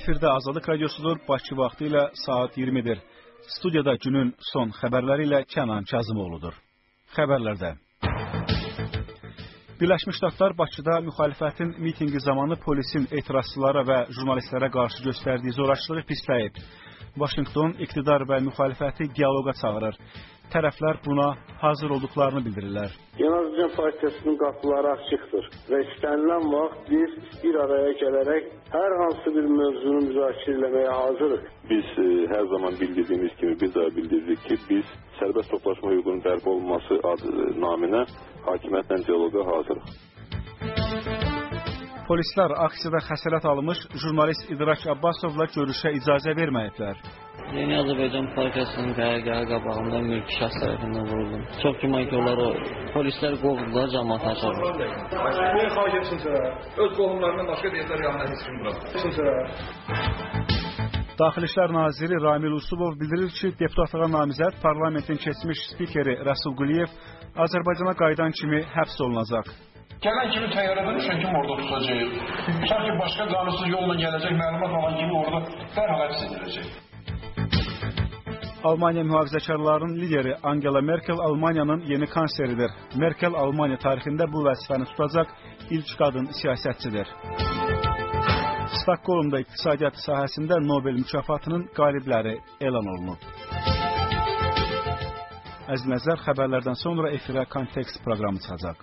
Efirdə Azadlıq Radiosudur, Bakı vaxtı ilə saat 20-dir. Studiyada günün son xəbərləri ilə Kənan Kazımoğludur. Xəbərlərdə. Birləşmiş Ştatlar Bakıda müxalifətin mitinqi zamanı polisin etirazçılara və jurnalistlərə qarşı göstərdiyi zorakılığı pisləyib. Vaşinqton iqtidar və müxalifəti dialoqa çağırır. Tərəflər buna hazır olduqlarını bildirirlər. Azərbaycan Partiyasının qapıları açıqdır və istənilən vaxt biz bir araya gələrək hər hansı bir mövzunu müzakirə etməyə hazırıq. Biz hər zaman bildirdiyimiz kimi bir daha bildiririk ki, biz sərbəst toplaşma hüququnun bərpa olunması naminə hakimiyyətlə dialoqa hazırıq. Polislər aksiyada xəsarət almış jurnalist İdrak Abbasovla görüşə icazə verməyiblər. Yeni Azərbaycan Partiyasının qərargahı qabağında mülki şəxs tərəfindən vuruldum. Çox güman ki, onları polislər qovdular, cəmaata çağırdı. Niyə xahişsinsə, öz qohumlarından başqa deyirlər yanına heç kim bırak. Daxili İşlər Naziri Ramil Usubov bildirir ki, deputatlığa namizəd parlamentin keçmiş spikeri Rəsul Quliyev Azərbaycana qayıdan kimi həbs olunacaq. Gələn kimi təyyarədən düşən kimi orada tutacaq. Sanki başqa qanunsuz yolla gələcək məlumat alan kimi orada dərhal həbs ediləcək. Almaniya mühafizəkarlarının lideri Angela Merkel Almaniyanın yeni kansleridir. Merkel Almaniya tarixində bu vəzifəni tutacaq ilk qadın siyasətçidir. Stokholmda iqtisadiyyat sahəsində Nobel mükafatının qalibləri elan olunub. Əzizlər, xəbərlərdən sonra efirə kontekst proqramı çıxacaq.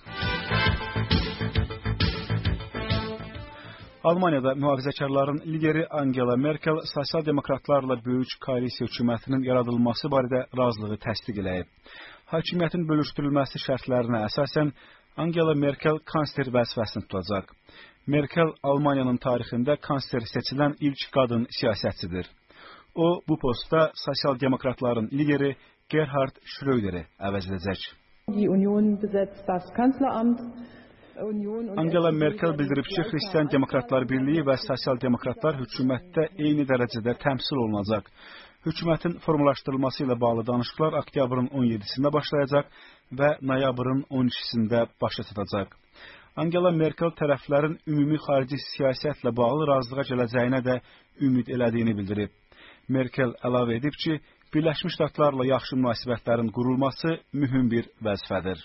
Almaniyada mühafizəkarların lideri Angela Merkel sosial demokratlarla böyük koalisiya hökumətinin yaradılması barədə razılığı təsdiq eləyib. Hakimiyyətin bölüşdürülməsi şərtlərinə əsasən Angela Merkel kansler vəzifəsini tutacaq. Merkel Almaniyanın tarixində kansler seçilən ilk qadın siyasətçidir. O, bu postda sosial demokratların lideri Gerhard Schröderi əvəz edəcək. Angela Merkel bildirib ki, Xristian Demokratlar Birliyi və Sosial Demokratlar hökumətdə eyni dərəcədə təmsil olunacaq. Hökumətin formalaşdırılması ilə bağlı danışıqlar oktyabrın 17-sində başlayacaq və noyabrın 12-sində başa çatacaq. Angela Merkel tərəflərin ümumi xarici siyasətlə bağlı razılığa gələcəyinə də ümid elədiyini bildirib. Merkel əlavə edib ki, Birləşmiş Ştatlarla yaxşı münasibətlərin qurulması mühüm bir vəzifədir.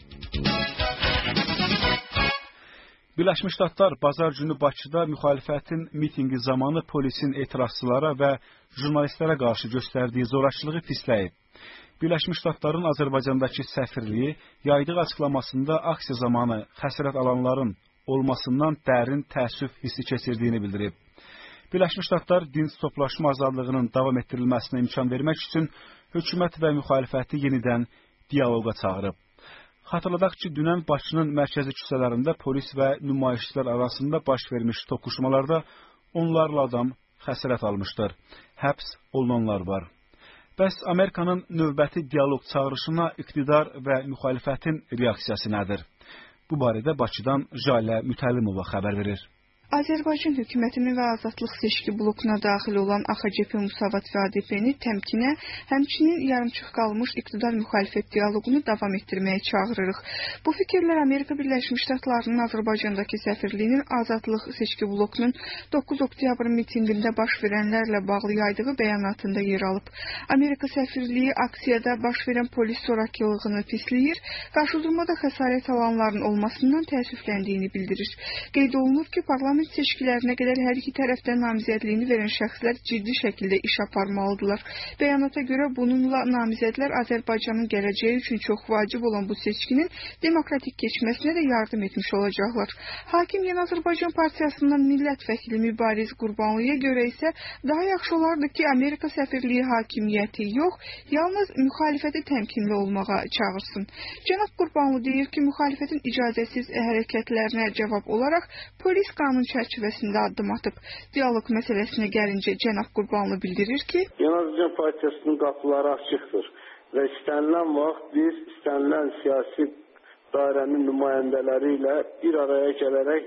Birləşmiş Ştatlar bazar günü Bakıda müxalifətin mitinqi zamanı polisin etirazçılara və jurnalistlərə qarşı göstərdiyi zorakılığı pisləyib. Birləşmiş Ştatların Azərbaycandakı səfirliyi yaydığı açıqlamasında aksiya zamanı xəsarət alanların olmasından dərin təəssüf hissi keçirdiyini bildirib. Birləşmiş Ştatlar dinc toplaşma azadlığının davam etdirilməsinə imkan vermək üçün hökumət və müxalifəti yenidən dialoqa çağırıb. Xatırladaq ki, dünən Bakının mərkəzi küçələrində polis və nümayişçilər arasında baş vermiş toqquşmalarda onlarla adam xəsarət almışdır. Həbs olunanlar var. Bəs Amerikanın növbəti dialoq çağırışına iqtidar və müxalifətin reaksiyası nədir? Bu barədə Bakıdan Jalə Mütəllimova xəbər verir. Azərbaycan hökumətinin və azadlıq seçki blokuna daxil olan AXCP, Musavat və ADP-ni təmkinə, həmçinin yarımçıq qalmış iqtidar-müxalifət dialoqunu davam etdirməyə çağırırıq. Bu fikirlər Amerika Birləşmiş Ştatlarının Azərbaycandakı səfirliyinin azadlıq seçki blokunun 9 oktyabr mitinqində baş verənlərlə bağlı yaydığı bəyanatında yer alıb. Amerika səfirliyi aksiyada baş verən polis zorakılığını pisləyir, qarşıdurmada xəsarət alanların olmasından təəssüfləndiyini bildirir. Qeyd olunur ki, parlament seçkilərinə qədər hər iki tərəfdən namizədliyini verən şəxslər ciddi şəkildə iş aparmalıdırlar. Bəyanata görə bununla namizədlər Azərbaycanın gələcəyi üçün çox vacib olan bu seçkinin demokratik keçməsinə də yardım etmiş olacaqlar. Hakim Yeni Azərbaycan Partiyasından millət vəkili Mübariz Qurbanlıya görə isə daha yaxşı olardı ki, Amerika səfirliyi hakimiyyəti yox, yalnız müxalifəti təmkinli olmağa çağırsın. Cənab Qurbanlı deyir ki, müxalifətin icazəsiz hərəkətlərinə cavab olaraq polis qanun çərçivəsində addım atıb. Dialoq məsələsinə gəlincə cənab Qurbanlı bildirir ki, Azərbaycan Partiyasının qapıları açıqdır və istənilən vaxt biz istənilən siyasi dairənin nümayəndələri ilə bir araya gələrək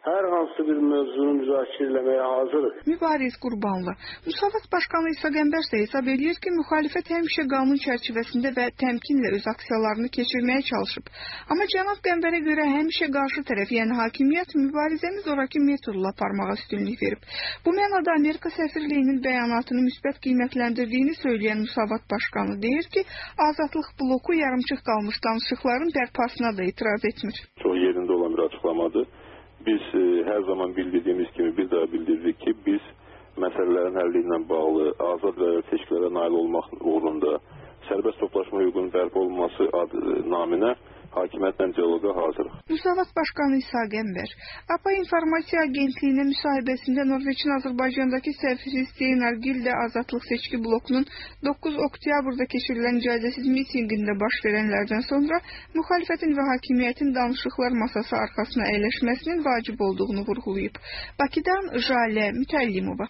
hər hansı bir mövzunu müzakirə etməyə hazırıq. Mübariz Qurbanlı. Müsavat Başqanı İsa Qəmbər isə hesab edir ki, müxalifət həmişə qanun çərçivəsində və təmkinlə öz aksiyalarını keçirməyə çalışıb. Amma cənab Qəmbərə görə həmişə qarşı tərəf, yəni hakimiyyət mübarizəni zoraki metodla aparmağa üstünlük verib. Bu mənada Amerika səfirliyinin bəyanatını müsbət qiymətləndirdiyini söyləyən Müsavat Başqanı deyir ki, Azadlıq bloku yarımçıq qalmış danışıqların bərpasına da etiraz etmir. Çox yerində olan bir açıqlamadır. Biz hər zaman bildirdiyimiz kimi bir daha bildiririk ki, biz məsələlərin həlli ilə bağlı azad və seçkilərə nail olmaq uğrunda sərbəst toplaşma hüququnun bərpa olunması naminə hakimiyyətlə dialoqa hazırıq. Müsavat Başqanı İsa Qəmbər, APA İnformasiya Agentliyinə müsahibəsində Norveçin Azərbaycandakı səfiri Stein Argil də Azadlıq seçki blokunun 9 oktyabrda keçirilən icazəsiz mitinqində baş verənlərdən sonra müxalifətin və hakimiyyətin danışıqlar masası arxasına əyləşməsinin vacib olduğunu vurğulayıb. Bakıdan Jalə Mütəllimova.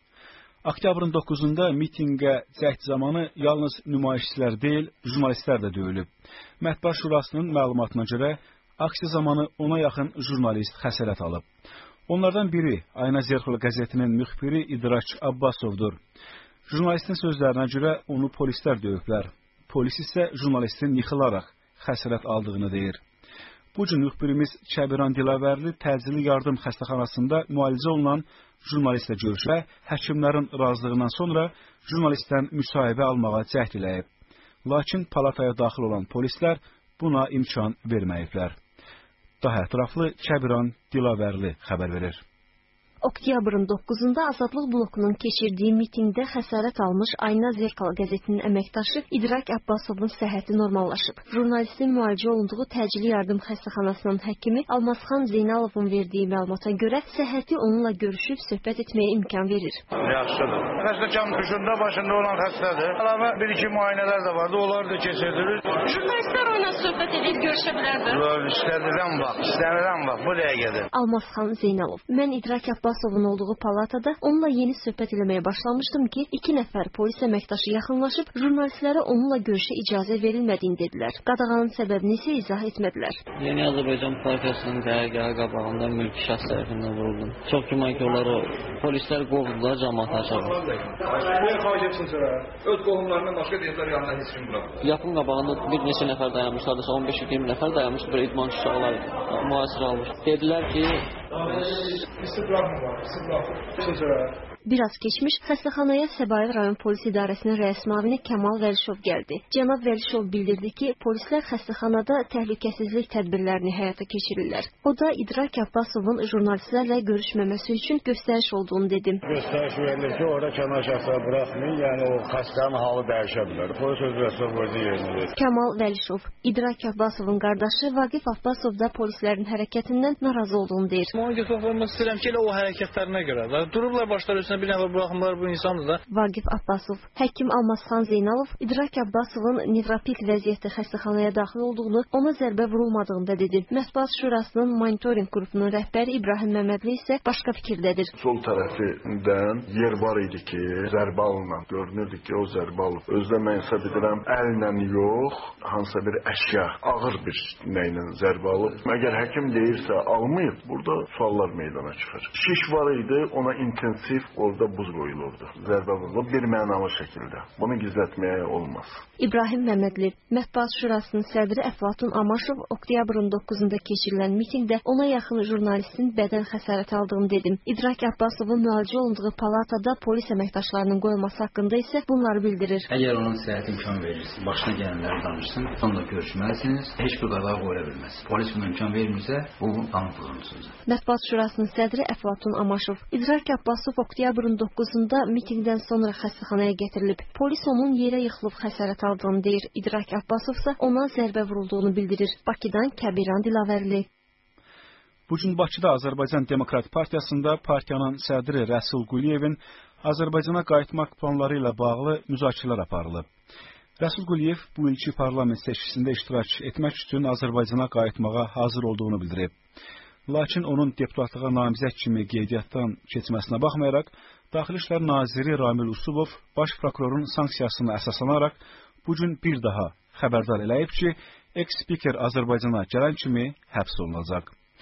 Oktyabrın 9-da mitinqə cəhd zamanı yalnız nümayişçilər deyil, jurnalistlər də döyülüb. Mətbuat Şurasının məlumatına görə aksiya zamanı ona yaxın jurnalist xəsarət alıb. Onlardan biri Ayna Zerxol qəzetinin müxbiri İdraç Abbasovdur. Jurnalistin sözlərinə görə onu polislər döyüblər. Polis isə jurnalistin yıxılaraq xəsarət aldığını deyir. Bu gün müxbirimiz Kəbiran Dilavərli təcili yardım xəstəxanasında müalicə olunan jurnalistlə görüşə, həkimlərin razılığından sonra jurnalistdən müsahibə almağa cəhd eləyib. Lakin palataya daxil olan polislər buna imkan verməyiblər. Daha ətraflı Kəbiran Dilavərli xəbər verir. Oktyabrın 9-da Azadlıq blokunun keçirdiyi mitingdə xəsarət almış Ayna Zerkal qəzetinin əməkdaşı İdrak Abbasovun səhhəti normallaşıb. Jurnalistin müalicə olunduğu təcili yardım xəstəxanasının həkimi Almazxan Zeynalovun verdiyi məlumata görə səhhəti onunla görüşüb söhbət etməyə imkan verir. Yaxşıdır. Xəstəkan dışında başında olan xəstədir. Əlavə bir-iki müayinələr də vardı, onları da keçirdirik. Jurnalistlər onunla söhbət edib görüşə bilərdi. İstənilən vaxt, bu dəqiqədir. Almazxan Zeynalov. Mən İdrak Abbasovun olduğu palatada onunla yeni söhbət eləməyə başlamışdım ki, 2 nəfər polis əməkdaşı yaxınlaşıb jurnalistlərə onunla görüşə icazə verilmədiyini dedilər. Qadağanın səbəbini isə izah etmədilər. Yeni Azərbaycan Partiyasının qərargahı qabağında mülki şəxs tərəfindən vuruldum. Çox güman ki, onları polislər qovdular, cəmaat açarlar. Öz qohumlarından başqa deyirlər yanına heç kim buraxmır. Yapın qabağında bir neçə nəfər dayanmışlardı, 15-20 nəfər dayanmışdı, bir idman uşaqlar mühasirə almış. Dedilər ki, biraz keçmiş xəstəxanaya Səbail rayon polis idarəsinin rəis müavini Kəmal Vəlişov gəldi. Cənab Vəlişov bildirdi ki, polislər xəstəxanada təhlükəsizlik tədbirlərini həyata keçirirlər. O da İdrak Abbasovun jurnalistlərlə görüşməməsi üçün göstəriş olduğunu dedi. Göstəriş verilir ki, orada kənar şəxsləri buraxmayın, yəni o xəstənin halı dəyişə bilər. Polis öz vəzifəsini yerinə verir. Kəmal Vəlişov, İdrak Abbasovun qardaşı Vaqif Abbasov da polislərin hərəkətindən narazı olduğunu deyir. Ona götürmək istəyirəm ki, elə o hərəkətlərinə görə. Dururlar başları üstünə bir nəfər buraxmırlar bu insandır da. Vaqif Abbasov, həkim Almazxan Zeynalov İdrak Abbasovun nevropik vəziyyətdə xəstəxanaya daxil olduğunu, ona zərbə vurulmadığını da dedi. Mətbuat Şurasının monitorinq qrupunun rəhbəri İbrahim Məmmədli isə başqa fikirdədir. Sol tərəfindən yer var idi ki, zərbə alınan. Görünürdü ki, o zərbə alıb. Özdə mən hesab edirəm, əllə yox, hansısa bir əşya, ağır bir nəylə zərbə alıb. Əgər həkim deyirsə almayıb, burada suallar meydana çıxır. Şiş var idi, ona intensiv orada buz qoyulurdu. Zərbə vurulub bir mənalı şəkildə. Bunu gizlətməyə olmaz. İbrahim Məmmədli, Mətbuat Şurasının sədri Əflatun Amaşov oktyabrın 9-da keçirilən mitingdə ona yaxın jurnalistin bədən xəsarəti aldığını dedim. İdrak Abbasovun müalicə olunduğu palatada polis əməkdaşlarının qoyulması haqqında isə bunları bildirir. Əgər onun səhhəti imkan verirsə, başına gələnləri danışsın, onunla görüşməlisiniz, heç bir qadağa qoyula bilməz. Polis buna imkan vermirsə, bu qanun pozuntusudur. Mətbuat Şurasının sədri Əflatun Amaşov, İdrak Abbasov oktyabrın 9-da mitingdən sonra xəstəxanaya gətirilib. Polis onun yerə yıxılıb xəsarət aldığını deyir. İdrak Abbasov isə ona zərbə vurulduğunu bildirir. Bakıdan Kəbiran Dilavərli. Bugün Bakıda Azərbaycan Demokrat Partiyasında partiyanın sədri Rəsul Quliyevin Azərbaycana qayıtmaq planları ilə bağlı müzakirələr aparılıb. Rəsul Quliyev bu ilki parlament seçkisində iştirak etmək üçün Azərbaycana qayıtmağa hazır olduğunu bildirib. Lakin onun deputatlığa namizəd kimi qeydiyyatdan keçməsinə baxmayaraq, Daxili İşlər Naziri Ramil Usubov baş prokurorun sanksiyasına əsaslanaraq bugün bir daha xəbərdar eləyib ki, eks-spiker Azərbaycana gələn kimi həbs olunacaq.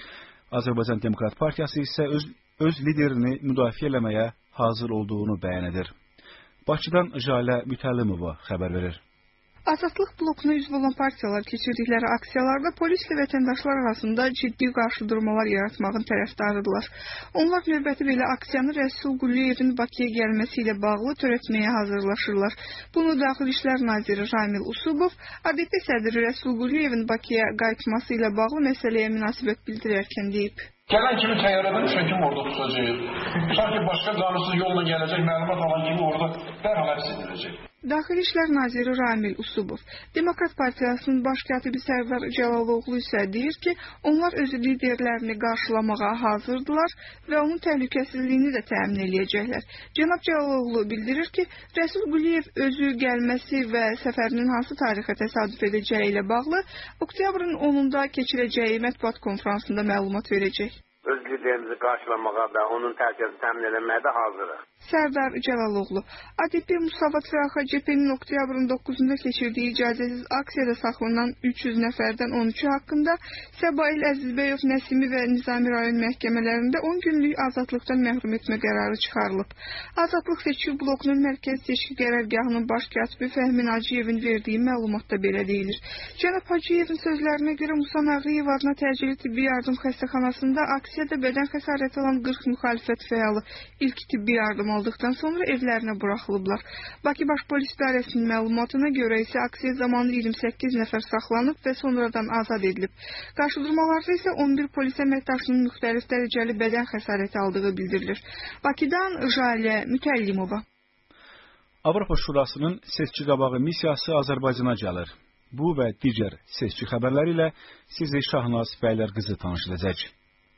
Azərbaycan Demokrat Partiyası isə öz liderini müdafiə eləməyə hazır olduğunu bəyan edir. Bakıdan Jalə Mütəllimova xəbər verir. Azadlıq blokuna üzv olan partiyalar keçirdikləri aksiyalarda polislə vətəndaşlar arasında ciddi qarşıdurmalar yaratmağın tərəfdarıdırlar. Onlar növbəti belə aksiyanı Rəsul Quliyevin Bakıya gəlməsi ilə bağlı törətməyə hazırlaşırlar. Bunu Daxili İşlər Naziri Ramil Usubov, ADP sədri Rəsul Quliyevin Bakıya qayıtması ilə bağlı məsələyə münasibət bildirərkən deyib. Gələn kimi təyyarədən düşən kimi orada tutacaq. Sanki başqa qanunsuz yolla gələcək, məlumat alan kimi orada dərhal həbs ediləcək. Daxili İşlər Naziri Ramil Usubov, Demokrat Partiyasının baş katibi Sərdar Cəlaloğlu isə deyir ki, onlar öz liderlərini qarşılamağa hazırdılar və onun təhlükəsizliyini də təmin eləyəcəklər. Cənab Cəlaloğlu bildirir ki, Rəsul Quliyev özü gəlməsi və səfərinin hansı tarixə təsadüf edəcəyi ilə bağlı oktyabrın 10-da keçirəcəyi mətbuat konfransında məlumat verəcək. Öz liderimizi qarşılamağa və onun təhlükəsizliyini təmin etməyə də hazırıq. Sərdar Cəlaloğlu, ADP Musavat və AXCP-nin oktyabrın 9-da keçirdiyi icazəsiz aksiyada saxlanan 300 nəfərdən 13-ü haqqında Səbail Əzizbəyov, Nəsimi və Nizami rayon məhkəmələrində 10 günlük azadlıqdan məhrum etmə qərarı çıxarılıb. Azadlıq seçki blokunun mərkəzi seçki qərargahının baş katibi Fəhmin Hacıyevin verdiyi məlumatda belə deyilir. Cənab Hacıyevin sözlərinə görə Musa Məğriyev adına təcili tibbi yardım xəstəxanasında aksiyada bədən xəsarəti alan 40 müxalifət fəalı ilk tibbi yardım aldıqdan sonra evlərinə buraxılıblar. Bakı Baş Polis İdarəsinin məlumatına görə isə aksiya zamanı 28 nəfər saxlanıb və sonradan azad edilib. Qarşıdurmalarda isə 11 polis əməkdaşının müxtəlif dərəcəli bədən xəsarəti aldığı bildirilir. Bakıdan Jalə Mütəllimova. Avropa Şurasının seçki qabağı missiyası Azərbaycana gəlir. Bu və digər seçki xəbərləri ilə sizi Şahnaz Bəylər qızı tanış edəcək.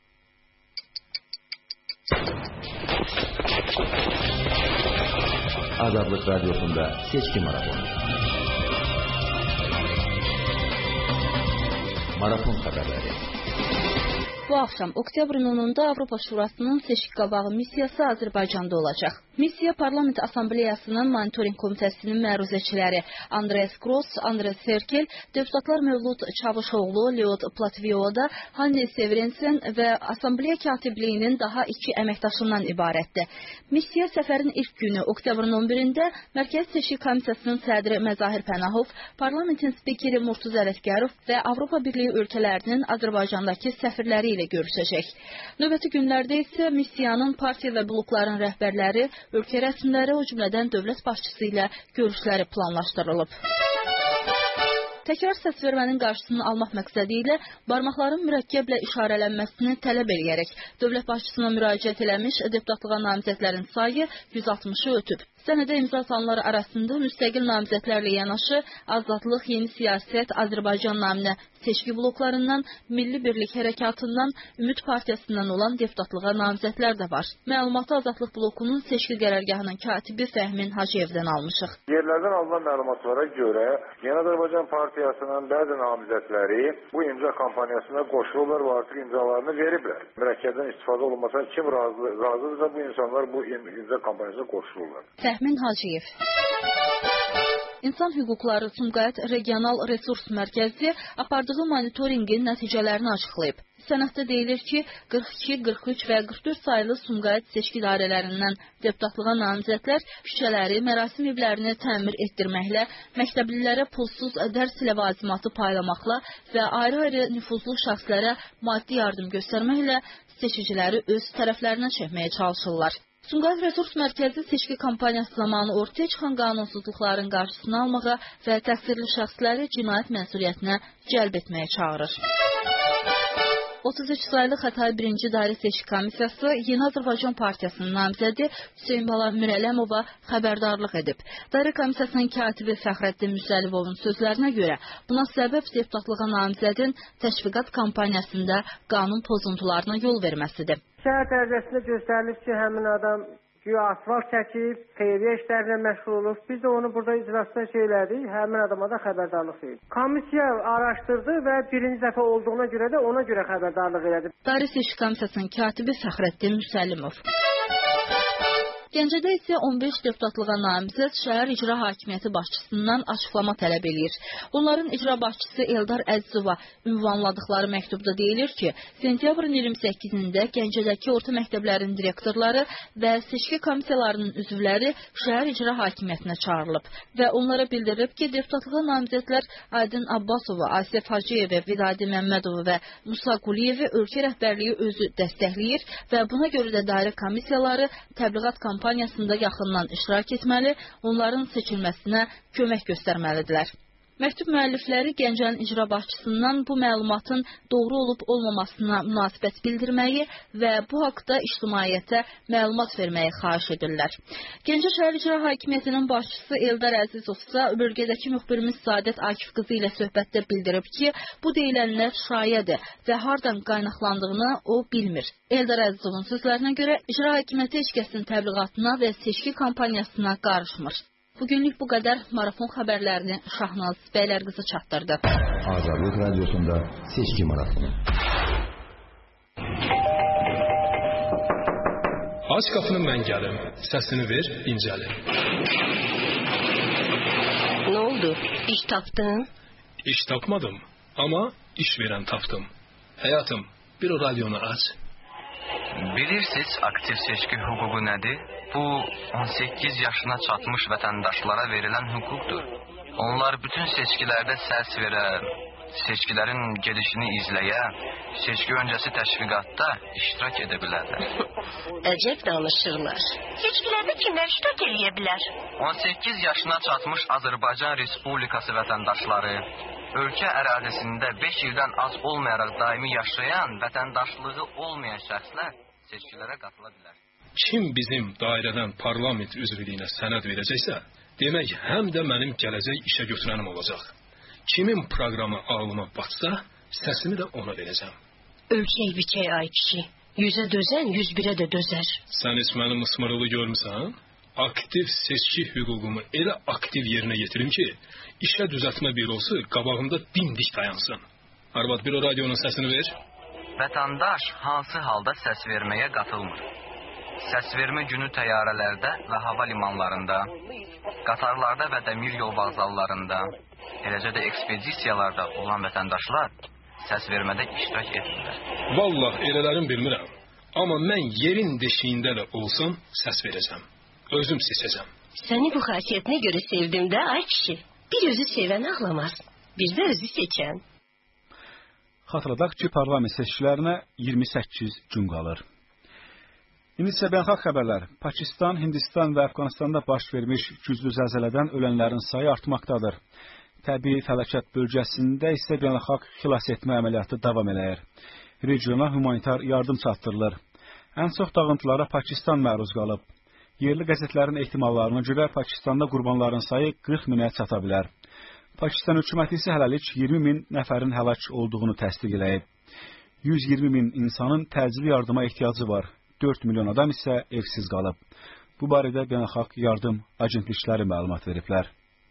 Azadlık Radyosu'nda seçki maratonu. Maraton haberleri. Bu axşam oktyabrın 10-da Avropa Şurasının seçki qabağı missiyası Azərbaycanda olacaq. Missiya Parlament Assambleyasının Monitoring Komitəsinin məruzəçiləri Andres Gross, Andres Serkel, deputatlar Mövlud Çavuşoğlu, Leod Platviyoda, Hanne Sevrensen və Assambleya katibliyinin daha 2 əməkdaşından ibarətdir. Missiya səfərin ilk günü oktyabrın 11-də Mərkəzi Seçki Komitəsinin sədri Məzahir Pənahov, Parlamentin spikeri Murtuz Ələsgərov və Avropa Birliyi ölkələrinin Azərbaycandakı səfirləri ilə görüşəcək. Növbəti günlərdə isə missiyanın partiya və blokların rəhbərləri, ölkə rəsmiləri, o cümlədən dövlət başçısı ilə görüşləri planlaşdırılıb. Təkrar səsvermənin qarşısını almaq məqsədi ilə barmaqların mürəkkəblə işarələnməsini tələb eləyərək dövlət başçısına müraciət eləmiş deputatlığa namizədlərin sayı 160-ı ötüb. Sənədə imza atanlar arasında müstəqil namizədlərlə yanaşı Azadlıq, Yeni Siyasət, Azərbaycan naminə seçki bloklarından, Milli Birlik Hərəkatından, Ümid Partiyasından olan deputatlığa namizədlər də var. Məlumatı Azadlıq blokunun seçki qərargahının katibi Fəhmin Hacıyevdən almışıq. Yerlərdən alınan məlumatlara görə Yeni Azərbaycan Partiyasının bəzi namizədləri bu imza kampaniyasına qoşulurlar və artıq imzalarını veriblər. Mürəkkəbdən istifadə olunmasa kim razıdırsa bu insanlar bu imza kampaniyasına qoşulurlar. Fəhmin Hacıyev. İnsan Hüquqları Sumqayıt Regional Resurs Mərkəzi apardığı monitorinqin nəticələrini açıqlayıb. Sənəddə deyilir ki, 42, 43 və 44 sayılı Sumqayıt seçki dairələrindən deputatlığa namizədlər küçələri, mərasim evlərini təmir etdirməklə, məktəblilərə pulsuz dərs ləvazimatı paylamaqla və ayrı-ayrı nüfuzlu şəxslərə maddi yardım göstərməklə seçiciləri öz tərəflərinə çəkməyə çalışırlar. Sumqayıt Resurs Mərkəzi seçki kampaniyası zamanı ortaya çıxan qanunsuzluqların qarşısını almağa və təqsirli şəxsləri cinayət məsuliyyətinə cəlb etməyə çağırır. 33 sayılı Xətai 1-ci Dairə Seçki Komissiyası Yeni Azərbaycan Partiyasının namizədi Hüseyn Bala Mürələmova xəbərdarlıq edib. Dairə Komissiyasının katibi Fəxrəddin Müsəlivovun sözlərinə görə buna səbəb deputatlığa namizədin təşviqat kampaniyasında qanun pozuntularına yol verməsidir. Sənəd ərizəsində göstərilib ki, həmin adam güya asfalt çəkib, xeyriyyə işlərlə məşğul olub. Biz də onu burada iclasda elədik, həmin adama da xəbərdarlıq edib. Komissiya araşdırdı və birinci dəfə olduğuna görə də ona görə xəbərdarlıq elədi. Dairə Seçki Komissiyasının katibi Fəxrəddin Müsəllimov. Gəncədə isə 15 deputatlığa namizəd şəhər icra hakimiyyəti başçısından açıqlama tələb edir. Onların icra başçısı Eldar Əzizova ünvanladıkları məktubda deyilir ki, sentyabrın 28-də Gəncədəki orta məktəblərin direktorları və seçki komissiyalarının üzvləri şəhər icra hakimiyyətinə çağırılıb və onlara bildirilib ki, deputatlığa namizədlər Aydın Abbasova, Asif Hacıyev, Vidadi Məmmədova və Musa Quliyevi ölkə rəhbərliyi özü dəstəkləyir və buna görə də dairə komissiyaları təbliğat kampaniyasında yaxından iştirak etməli, onların seçilməsinə kömək göstərməlidirlər. Məktub müəllifləri Gəncənin icra başçısından bu məlumatın doğru olub olmamasına münasibət bildirməyi və bu haqda ictimaiyyətə məlumat verməyi xahiş edirlər. Gəncə şəhər icra hakimiyyətinin başçısı Eldar Əzizov isə bölgədəki müxbirimiz Sadət Akif qızı ilə söhbətdə bildirib ki, bu deyilənlər şayədir və hardan qaynaqlandığını o bilmir. Eldar Əzizovun sözlərinə görə icra hakimiyyəti heç kəsin təbliğatına və seçki kampaniyasına qarışmır. Bugünlük bu qədər. Marafon xəbərlərini Şahnaz Bəylərqızı çatdırdı. Azadlıq Radiosunda seçki marafonu. Aç qapını mən gəlim, səsini ver, incəlim. Ne oldu? İş tapdın? İş tapmadım, ama iş veren tapdım. Hayatım, bir o radyonu aç. Bilirsiniz aktiv seçki hüququ nədir? Bu 18 yaşına çatmış vətəndaşlara verilən hüquqdur. Onlar bütün seçkilərdə səs verə, seçkilərin gedişini izləyə, seçki öncəsi təşviqatda iştirak edə bilərlər. Əcəb danışırlar. Seçkilərdə kimlər iştirak edə bilər? 18 yaşına çatmış Azərbaycan Respublikası vətəndaşları, ölkə ərazisində 5 ildən az olmayaraq daimi yaşayan vətəndaşlığı olmayan şəxslər seçkilərə qatıla bilər. Kim bizim dairədən parlament üzvlüyünə sənəd verəcəksə, demək həm də mənim gələcək işə götürənim olacaq. Kimin proqramı ağlıma batsa, səsimi də ona verəcəm. Ölçək biçək ay kişi. 100'e dözen 101'e de dözer. Sən heç mənim ısmarılı görmüsən? Aktiv seçki hüququmu elə aktiv yerinə yetirim ki, işə düzəltmə bürosu qabağımda dimdik dayansın. Arvad, bir o radyonun səsini ver. Vətəndaş hansı halda səs verməyə qatılmır? Səs vermə günü təyyarələrdə və hava limanlarında, qatarlarda və dəmir yol vağzallarında, eləcə də ekspedisiyalarda olan vətəndaşlar səs vermədə iştirak edirlər. Vallah elələrim bilmirəm, amma mən yerin deşiyində də olsam səs verəcəm. Özüm seçəcəm. Səni bu xasiyyətinə görə sevdim də ay kişi. Bir özü sevən ağlamaz, bir də özü seçən. Xatırladaq ki, parlament seçkilərinə 28 gün qalır. İndi isə beynəlxalq xəbərlər. Pakistan, Hindistan və Əfqanistanda baş vermiş güclü zəlzələdən ölənlərin sayı artmaqdadır. Təbii fəlakət bölgəsində isə beynəlxalq xilas etmə əməliyyatı davam eləyir. Regiona humanitar yardım çatdırılır. Ən çox dağıntılara Pakistan məruz qalıb. Yerli qəzetlərin ehtimallarına görə Pakistanda qurbanların sayı 40 minə çata bilər. Pakistan hökuməti isə hələlik 20 min nəfərin həlak olduğunu təsdiq eləyib. 120 min insanın təcili yardıma ehtiyacı var. 4 milyon adam isə evsiz qalıb. Bu barədə beynəlxalq yardım agentlikləri məlumat veriblər.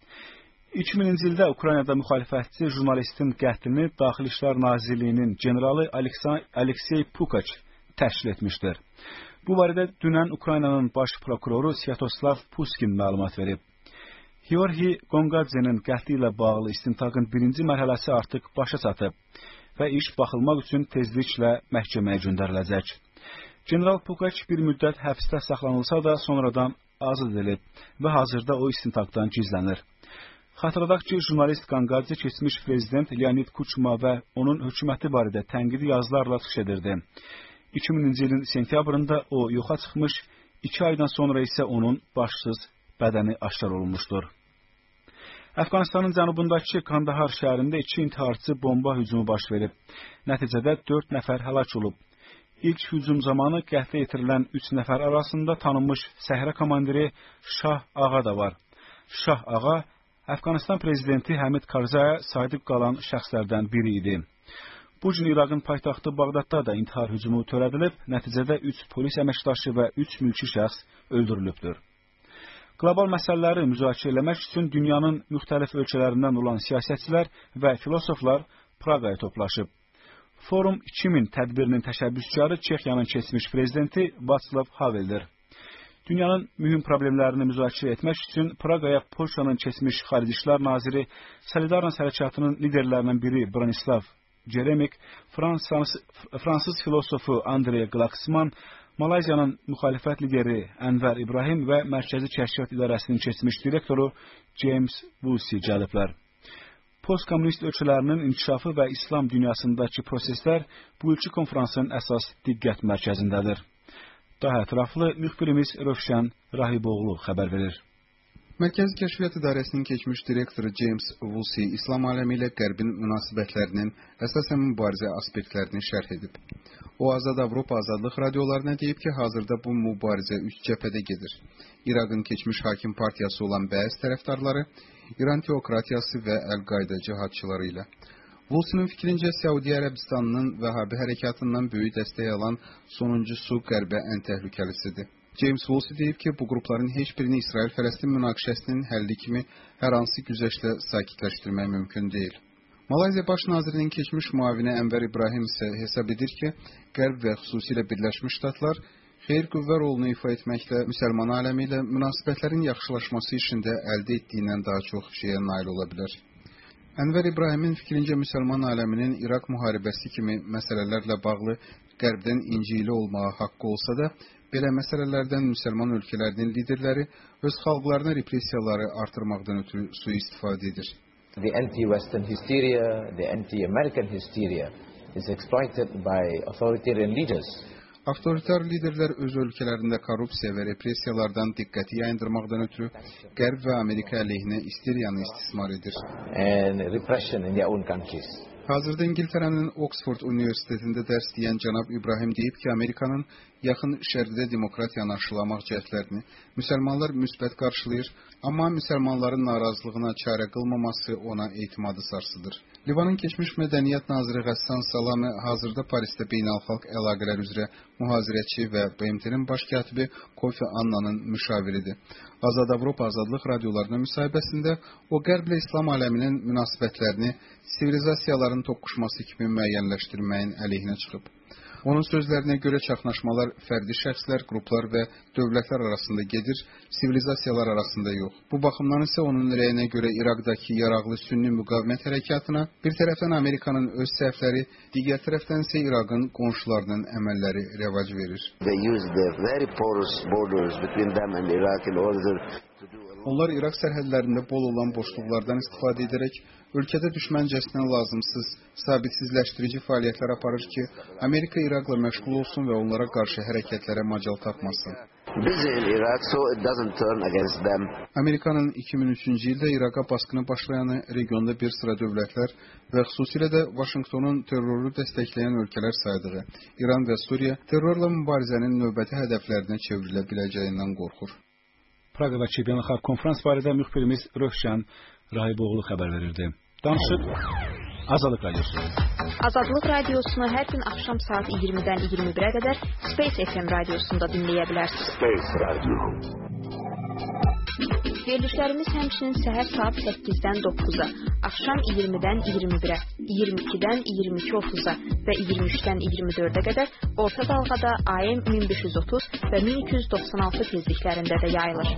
2000-ci ildə Ukraynada müxalifətçi jurnalistin qətlini Daxili İşlər Nazirliyinin generalı Aleksey Pukaç təşkil etmişdir. Bu barədə dünən Ukraynanın baş prokuroru Svyatoslav Puskin məlumat verib. Georgi Gongadzenin qətli ilə bağlı istintaqın birinci mərhələsi artıq başa çatıb və iş baxılmaq üçün tezliklə məhkəməyə göndəriləcək. General Pukaç bir müddət həbsdə saxlanılsa da sonradan azad edilib və hazırda o istintaqdan gizlənir. Xatırladaq ki, jurnalist Gongadze keçmiş prezident Leonid Kuchma və onun hökuməti barədə tənqidi yazılarla çıxış edirdi. 2000-ci ilin sentyabrında o yoxa çıxmış, 2 aydan sonra isə onun başsız bədəni aşkar olunmuşdur. Əfqanistanın cənubundakı Kandahar şəhərində 2 intiharçı bomba hücumu baş verib. Nəticədə 4 nəfər həlak olub. İlk hücum zamanı qətlə yetirilən 3 nəfər arasında tanınmış səhrə komandiri Şah Ağa da var. Şah Ağa, Əfqanistan prezidenti Həmid Karzaya sadiq qalan şəxslərdən biri idi. Bu gün İraqın paytaxtı Bağdadda da intihar hücumu törədilib, nəticədə 3 polis əməkdaşı və 3 mülki şəxs öldürülübdür. Qlobal məsələləri müzakirə etmək üçün dünyanın müxtəlif ölkələrindən olan siyasətçilər və filosoflar Praqaya toplaşıb. Forum 2000 tədbirinin təşəbbüskarı Çexiyanın keçmiş prezidenti Václav Haveldir. Dünyanın mühüm problemlərini müzakirə etmək üçün Praqaya Polşanın keçmiş Xarici İşlər naziri Solidarność hərəkatının liderlərindən biri Bronislav Ceremik, Fransız filosofu Andrey Glaxman, Malayziyanın müxalifət lideri Ənvər İbrahim və Mərkəzi Kəşfiyyat İdarəsinin keçmiş direktoru James Woolsey gəliblər. Postkommunist ölkələrinin inkişafı və İslam dünyasındakı proseslər bu ilki konferansın əsas diqqət mərkəzindədir. Daha ətraflı müxbirimiz Rövşən Rahiboğlu xəbər verir. Mərkəzi Kəşfiyyat İdarəsinin keçmiş direktoru James Woolsey İslam aləmi ilə Qərbin münasibətlərinin əsasən mübarizə aspektlərini şərh edib. O, Azad Avropa Azadlıq radiolarına deyib ki, hazırda bu mübarizə üç cəbhədə gedir. İraqın keçmiş hakim partiyası olan bəzi tərəfdarları, İran teokratiyası və Əl-Qayda cihadçıları ilə. Woolsey'nin fikrincə, Səudiyyə Ərəbistanının Vəhabi hərəkatından böyük dəstək alan sonuncusu Qərbə ən təhlükəlisidir. James Woolsey deyib ki, bu qrupların heç birini İsrail-Fələstin münaqişəsinin həlli kimi hər hansı güzəştlə sakitləşdirmək mümkün deyil. Malayziya Baş Nazirinin keçmiş müavini Ənvər İbrahim isə hesab edir ki, Qərb və xüsusilə Birləşmiş Ştatlar xeyir-qüvvə rolunu ifa etməklə müsəlman aləmi ilə münasibətlərin yaxşılaşması işində əldə etdiyindən daha çox şeyə nail ola bilər. Ənvər İbrahimin fikrincə müsəlman aləminin İraq müharibəsi kimi məsələlərlə bağlı Qərbdən incili olmağa haqqı olsa da, belə məsələlərdən müsəlman ölkələrinin liderləri öz xalqlarına repressiyaları artırmaqdan ötürü sui-istifadə edir. The anti-Western hysteria, the anti-American hysteria is exploited by authoritarian leaders. Avtoritar liderlər öz ölkələrində korrupsiya və repressiyalardan diqqəti yayındırmaqdan ötürü Qərb və Amerika əleyhinə isteriyanı istismar edir. And repression in their own countries. Hazırda İngiltərənin Oxford Universitetində dərs deyən cənab İbrahim deyib ki, Amerikanın yaxın şərqdə demokratiyanı aşılamaq cəhdlərini müsəlmanlar müsbət qarşılayır, amma müsəlmanların narazılığına çarə qılmaması ona etimadı sarsıdır. Livanın keçmiş mədəniyyət naziri Qəssan Salamı hazırda Parisdə beynəlxalq əlaqələr üzrə mühazirəçi və BMT-nin baş katibi Kofi Annanın müşaviridir. Azad Avropa Azadlıq radiolarına müsahibəsində o Qərblə İslam aləminin münasibətlərini sivilizasiyaların toqquşması kimi müəyyənləşdirməyin əleyhinə çıxıb. Onun sözlərinə görə çaxnaşmalar fərdi şəxslər, qruplar və dövlətlər arasında gedir, sivilizasiyalar arasında yox. Bu baxımdan isə onun rəyinə görə İraqdakı yaraqlı sünni müqavimət hərəkatına bir tərəfdən Amerikanın öz səhvləri, digər tərəfdən isə İraqın qonşularının əməlləri rəvac verir. Onlar İraq sərhədlərində bol olan boşluqlardan istifadə edərək ölkədə düşməncəsinə lazımsız, sabitsizləşdirici fəaliyyətlər aparır ki, Amerika İraqla məşğul olsun və onlara qarşı hərəkətlərə macal tapmasın. Amerikanın 2003-cü ildə İraqa basqını başlayanı regionda bir sıra dövlətlər və xüsusilə də Vaşinqtonun terroru dəstəkləyən ölkələr saydığı İran və Suriya terrorla mübarizənin növbəti hədəflərinə çevrilə biləcəyindən qorxur. Praqadakı beynəlxalq konferans barədə müxbirimiz Rövşən Rahiboğlu xəbər verirdi. Danışıq Azadlıq Radiosu. Azadlıq Radiosunu hər gün axşam saat 20-dən 21-ə qədər Space FM radiosunda dinləyə bilərsiniz. Space Radio. Verilişlərimiz həmçinin səhər saat 8-dən 9-a, axşam 20-dən 21-ə, 22-dən 22:30-a və 23-dən 24-ə qədər orta dalğada AM 1530 və 1296 tezliklərində də yayılır.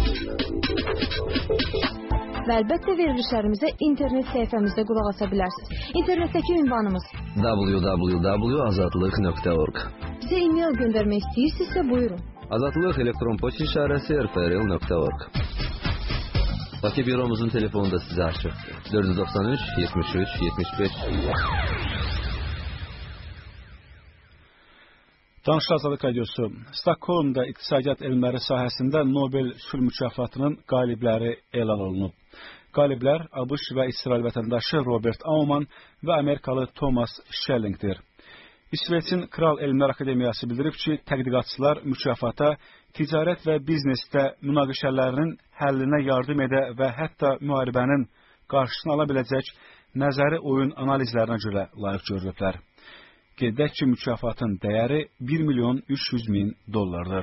Və əlbəttə verilişlərimizə internet səhifəmizdə qulaq asa bilərsiniz. İnternetdəki ünvanımız www.azadlıq.org. Bizə e-mail göndərmək istəyirsinizsə buyurun. Azadlıq elektron poçt işarəsi rprl.org. Bakı büromuzun telefonu da sizə açıqdır. 493 73 75. Danışıq Azadlıq Radiosu. Stockholmda iqtisadiyyat elmləri sahəsində Nobel sülh mükafatının qalibləri elan olunub. Qaliblər ABŞ və İsrail vətəndaşı Robert Aumann və Amerikalı Thomas Schellingdir. İsveçin Kral Elmlər Akademiyası bildirib ki, tədqiqatçılar mükafata ticarət və biznesdə münaqişələrinin həllinə yardım edə və hətta müharibənin qarşısını ala biləcək nəzəri oyun analizlərinə görə layiq görülüblər. Qeyd edək ki, mükafatın dəyəri $1.300.000.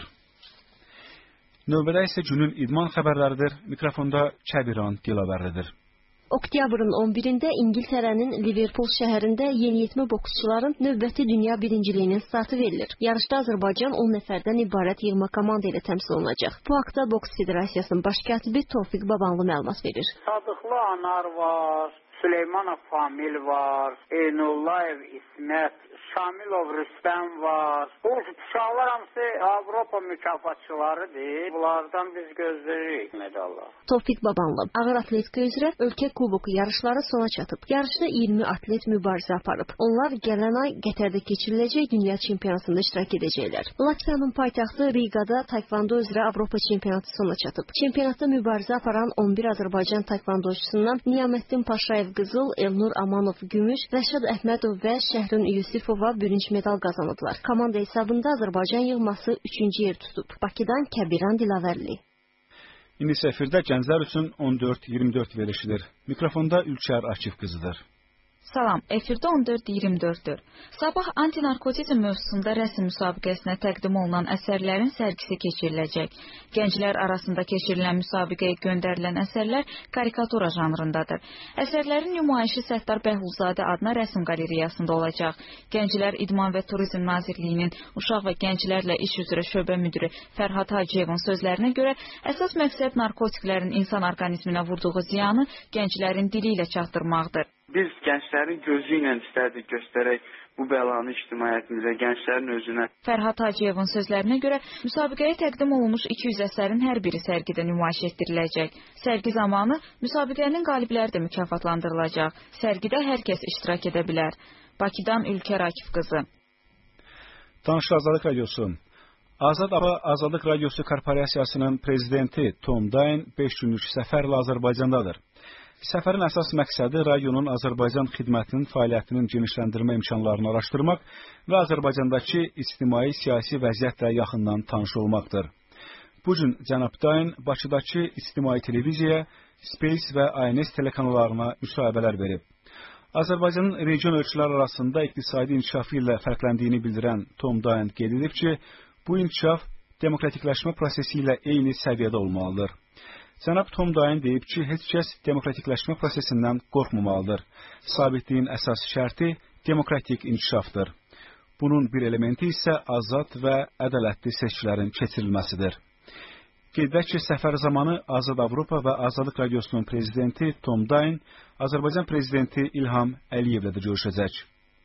Növbədə isə günün idman xəbərləridir. Mikrofonda Kəbiran Dilavərlidir. Oktyabrın 11-də İngiltərənin Liverpool şəhərində yeniyetmə boksçuların növbəti dünya birinciliyinin startı verilir. Yarışda Azərbaycan 10 nəfərdən ibarət yığma komanda ilə təmsil olunacaq. Bu haqda Boks Federasiyasının baş katibi Tofiq Babanlı məlumat verir. Sadıqlı Anar var, Süleymanov Famil var, Eynullayev İsmət, Şamilov Rüstəm var. Bu uşaqlar hamısı Avropa mükafatçılarıdır. Bunlardan biz gözləyirik medallar. Tofiq Babanlı ağır atletika üzrə ölkə kuboku yarışları sona çatıb. Yarışda 20 atlet mübarizə aparıb. Onlar gələn ay Qətərdə keçiriləcək dünya çempionatında iştirak edəcəklər. Latviyanın paytaxtı Rigada taekvondo üzrə Avropa çempionatı sona çatıb. Çempionatda mübarizə aparan 11 Azərbaycan taekvondoçusundan Niyaməddin Paşayev qızıl, Elnur Amanov gümüş, Rəşad Əhmədov və Şəhrün Yusifova bürünc medal qazanıblar. Komanda hesabında Azərbaycan yığması 3-cü yer tutub. Bakıdan Kəbiran Dilavərli. İndi səfirdə gənclər üçün 14-24 verilişidir. Mikrofonda Ülkər Akif qızıdır. Salam, efirdə 14-24-dür. Sabah antinarkotizm mövzusunda rəsm müsabiqəsinə təqdim olunan əsərlərin sərgisi keçiriləcək. Gənclər arasında keçirilən müsabiqəyə göndərilən əsərlər karikatura janrındadır. Əsərlərin nümayişi Səttar Bəhluzadə adına rəsm qalereyasında olacaq. Gənclər İdman və Turizm Nazirliyinin Uşaq və Gənclərlə İş üzrə şöbə müdiri Fərhad Hacıyevin sözlərinə görə əsas məqsəd narkotiklərin insan orqanizminə vurduğu ziyanı gənclərin dili ilə çatdırmaqdır. Biz gənclərin gözü ilə istərdik göstərək bu bəlanı ictimaiyyətimizə, gənclərin özünə. Fərhad Hacıyevin sözlərinə görə müsabiqəyə təqdim olunmuş 200 əsərin hər biri sərgidə nümayiş etdiriləcək. Sərgi zamanı müsabiqənin qalibləri də mükafatlandırılacaq. Sərgidə hər kəs iştirak edə bilər. Bakıdan Ülkər Akif qızı. Tanışlar Azadlıq Radiosu. Azadlıq Radiosu Korporasiyasının prezidenti Tom Dayn 5 günlük səfərlə Azərbaycandadır. Səfərin əsas məqsədi rayonun Azərbaycan xidmətinin fəaliyyətinin genişləndirmə imkanlarını araşdırmaq və Azərbaycandakı ictimai-siyasi vəziyyətlə yaxından tanış olmaqdır. Bu gün cənab Dayn Bakıdakı ictimai televiziyaya, Space və INS telekanallarına müsahibələr verib. Azərbaycanın region ölkələr arasında iqtisadi inkişafı ilə fərqləndiyini bildirən Tom Dayn qeyd edib ki, bu inkişaf demokratikləşmə prosesi ilə eyni səviyyədə olmalıdır. Cənab Tom Dayn deyib ki, heç kəs demokratikləşmə prosesindən qorxmamalıdır. Sabitliyin əsas şərti demokratik inkişafdır. Bunun bir elementi isə azad və ədalətli seçkilərin keçirilməsidir. Qeyd edək ki, səfər zamanı Azad Avropa və Azadlıq Radiosunun prezidenti Tom Dayn Azərbaycan prezidenti İlham Əliyevlə də görüşəcək.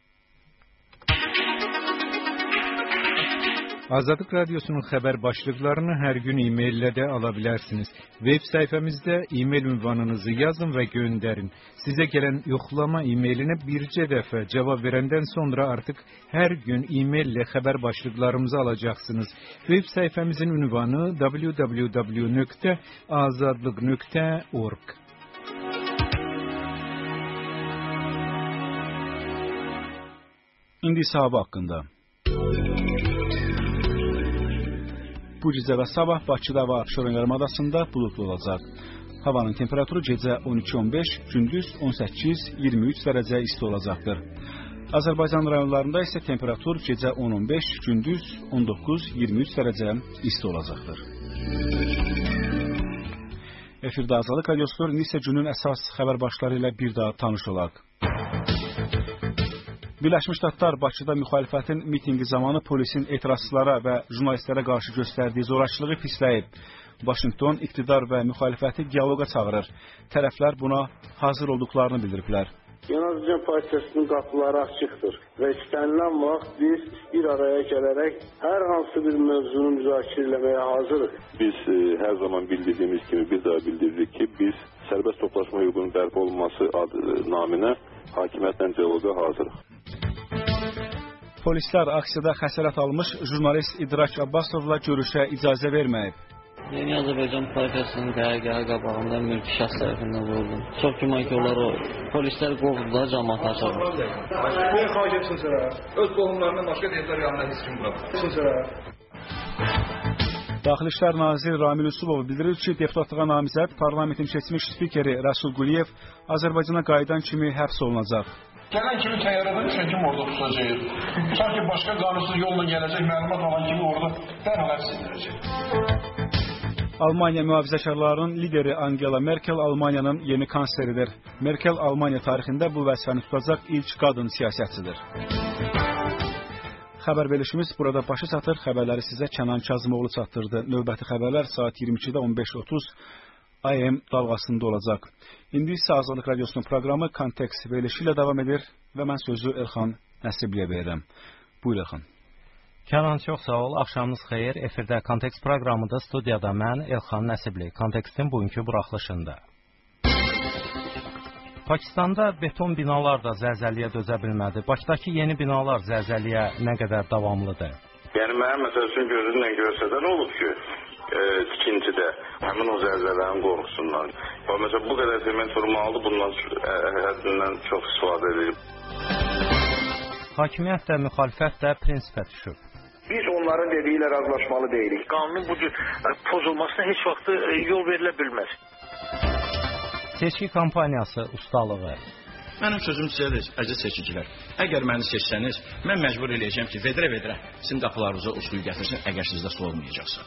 Azadlıq Radiosunun xəbər başlıqlarını hər gün e-maillə də ala bilərsiniz. Web səhifəmizdə e-mail ünvanınızı yazın və göndərin. Sizə gələn yoxlama e-mailinə bircə dəfə cavab verəndən sonra artıq hər gün e-maillə xəbər başlıqlarımızı alacaqsınız. Web səhifəmizin ünvanı www.azadlıq.org. İndi hava haqqında. Bu gecə və sabah Bakıda və Abşeron yarımadasında buludlu olacaq. Havanın temperaturu gecə 12-15, gündüz 18-23 dərəcə isti olacaqdır. Azərbaycan rayonlarında isə temperatur gecə 10-15, gündüz 19-23 dərəcə isti olacaqdır. Efirdə Azadlıq Radiosu, indi isə günün əsas xəbər başları ilə bir daha tanış olaq. Birləşmiş Ştatlar Bakıda müxalifətin mitinqi zamanı polisin etirazçılara və jurnalistlərə qarşı göstərdiyi zorakılığı pisləyib. Vaşinqton iqtidar və müxalifəti dialoqa çağırır. Tərəflər buna hazır olduqlarını bildiriblər. Azərbaycan Partiyasının qapıları açıqdır və istənilən vaxt biz bir araya gələrək hər hansı bir mövzunu müzakirə etməyə hazırıq. Biz hər zaman bildirdiyimiz kimi bir daha bildiririk ki, biz sərbəst toplaşma hüququnun bərpa olunması naminə hakimiyyətlə dialoqa hazırıq. Polislər aksiyada xəsarət almış jurnalist İdrak Abbasovla görüşə icazə verməyib. Yeni Azərbaycan Partiyasının qərargahı qabağında mülki şəxs tərəfindən vuruldum. Çox güman ki, onları polislər qovdular, cəmaata çağırdı. Niyə xahiş etsin sənə? Öz qohumlarından başqa deyirlər yanına heç kim buraxmır. Daxili İşlər Naziri Ramil Yusubov bildirir ki, deputatlığa namizəd parlamentin seçmiş spikeri Rəsul Quliyev Azərbaycana qayıdan kimi həbs olunacaq. Gələn kimi təyyarədən düşən kimi orada tutulacaq. Sanki başqa qanunsuz yolla gələcək məlumat alan kimi orada dərhal həbs ediləcək. Almaniya mühafizəkarlarının lideri Angela Merkel Almaniyanın yeni kansleridir. Merkel Almaniya tarixində bu vəzifəni tutacaq ilk qadın siyasətçidir. Xəbər verilişimiz burada başa çatır. Xəbərləri sizə Kənan Kazımoğlu çatdırdı. Növbəti xəbərlər saat 22-də 15:30 AM dalğasında olacaq. İndi isə Azadlıq Radiosunun proqramı Kontekst verilişi ilə davam edir və mən sözü Elxan Nəsibliyə verirəm. Buyur Elxan. Kənan, çox sağ ol. Axşamınız xeyir. Efirdə Kontekst proqramında studiyada mən Elxan Nəsibli. Kontekstin bugünkü buraxılışında. Pakistanda beton binalar da zəlzələyə dözə bilmədi. Bakıdakı yeni binalar zəlzələyə nə qədər davamlıdır? Yəni mənim məsəl üçün gözümlə görsədən olub ki, tikintidə həmin o zəlzələnin qorxusundan. Məsələn, bu qədər sement vurmalıdır, bundan həddindən çox istifadə edilir. Hakimiyyət də, müxalifət də prinsipə düşüb. Biz onların dediyi ilə razılaşmalı deyilik. Qanunun bu cür pozulmasına heç vaxt yol verilə bilməz. Seçki kampaniyası ustalığı. Mənim sözüm sizədir, əziz seçicilər. Əgər məni seçsəniz, mən məcbur eləyəcəm ki, vedrə sizin qapılarınıza o suyu gətirsin, əgər sizdə su olmayacaqsa.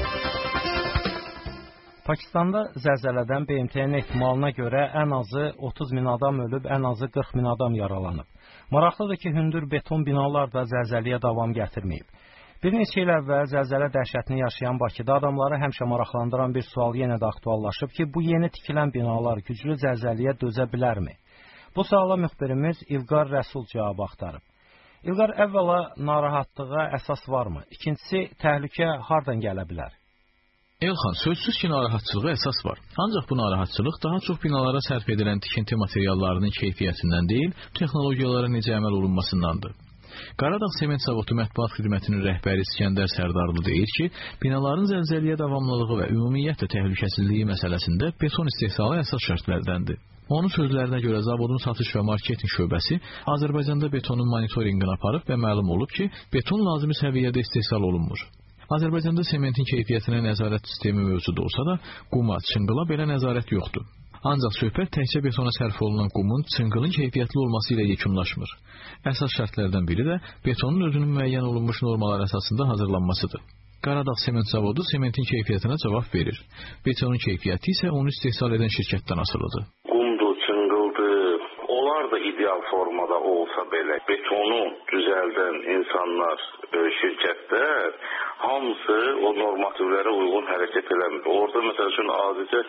Pakistanda zəlzələdən BMT-nin ehtimalına görə ən azı 30 min adam ölüb, ən azı 40 min adam yaralanıb. Maraqlıdır ki, hündür beton binalar da zəlzələyə davam gətirməyib. Bir neçə il əvvəl zəlzələ dəhşətini yaşayan Bakıda adamları həmişə maraqlandıran bir sual yenə də aktuallaşıb ki, bu yeni tikilən binalar güclü zəlzələyə dözə bilərmi? Bu suala müxbirimiz İlqar Rəsul cavab axtarıb. İlqar, əvvəla narahatlığa əsas varmı? İkincisi, təhlükə hardan gələ bilər? Elxan, sözsüz ki, narahatçılığa əsas var. Ancaq bu narahatçılıq daha çox binalara sərf edilən tikinti materiallarının keyfiyyətindən deyil, texnologiyalara necə əməl olunmasındandır. Qaradağ Sement Zavodu mətbuat xidmətinin rəhbəri İskəndər Sərdarlı deyir ki, binaların zəlzələyə davamlılığı və ümumiyyətlə təhlükəsizliyi məsələsində beton istehsalı əsas şərtlərdəndir. Onun sözlərinə görə zavodun satış və marketinq şöbəsi Azərbaycanda betonun monitorinqini aparıb və məlum olub ki, beton lazımi səviyyədə istehsal olunmur. Azərbaycanda sementin keyfiyyətinə nəzarət sistemi mövcud olsa da, quma, çınqıla belə nəzarət yoxdur. Ancaq söhbət təkcə betona sərf olunan qumun çınqılın keyfiyyətli olması ilə yekunlaşmır. Əsas şərtlərdən biri də betonun özünün müəyyən olunmuş normalar əsasında hazırlanmasıdır. Qaradağ Sement Zavodu sementin keyfiyyətinə cavab verir. Betonun keyfiyyəti isə onu istehsal edən şirkətdən asılıdır. Qumdur, çınqıldır, onlar da ideal formada olsa belə betonu düzəldən insanlar, şirkətlər hamısı o normativlərə uyğun hərəkət eləmir. Orada məsəl üçün adicə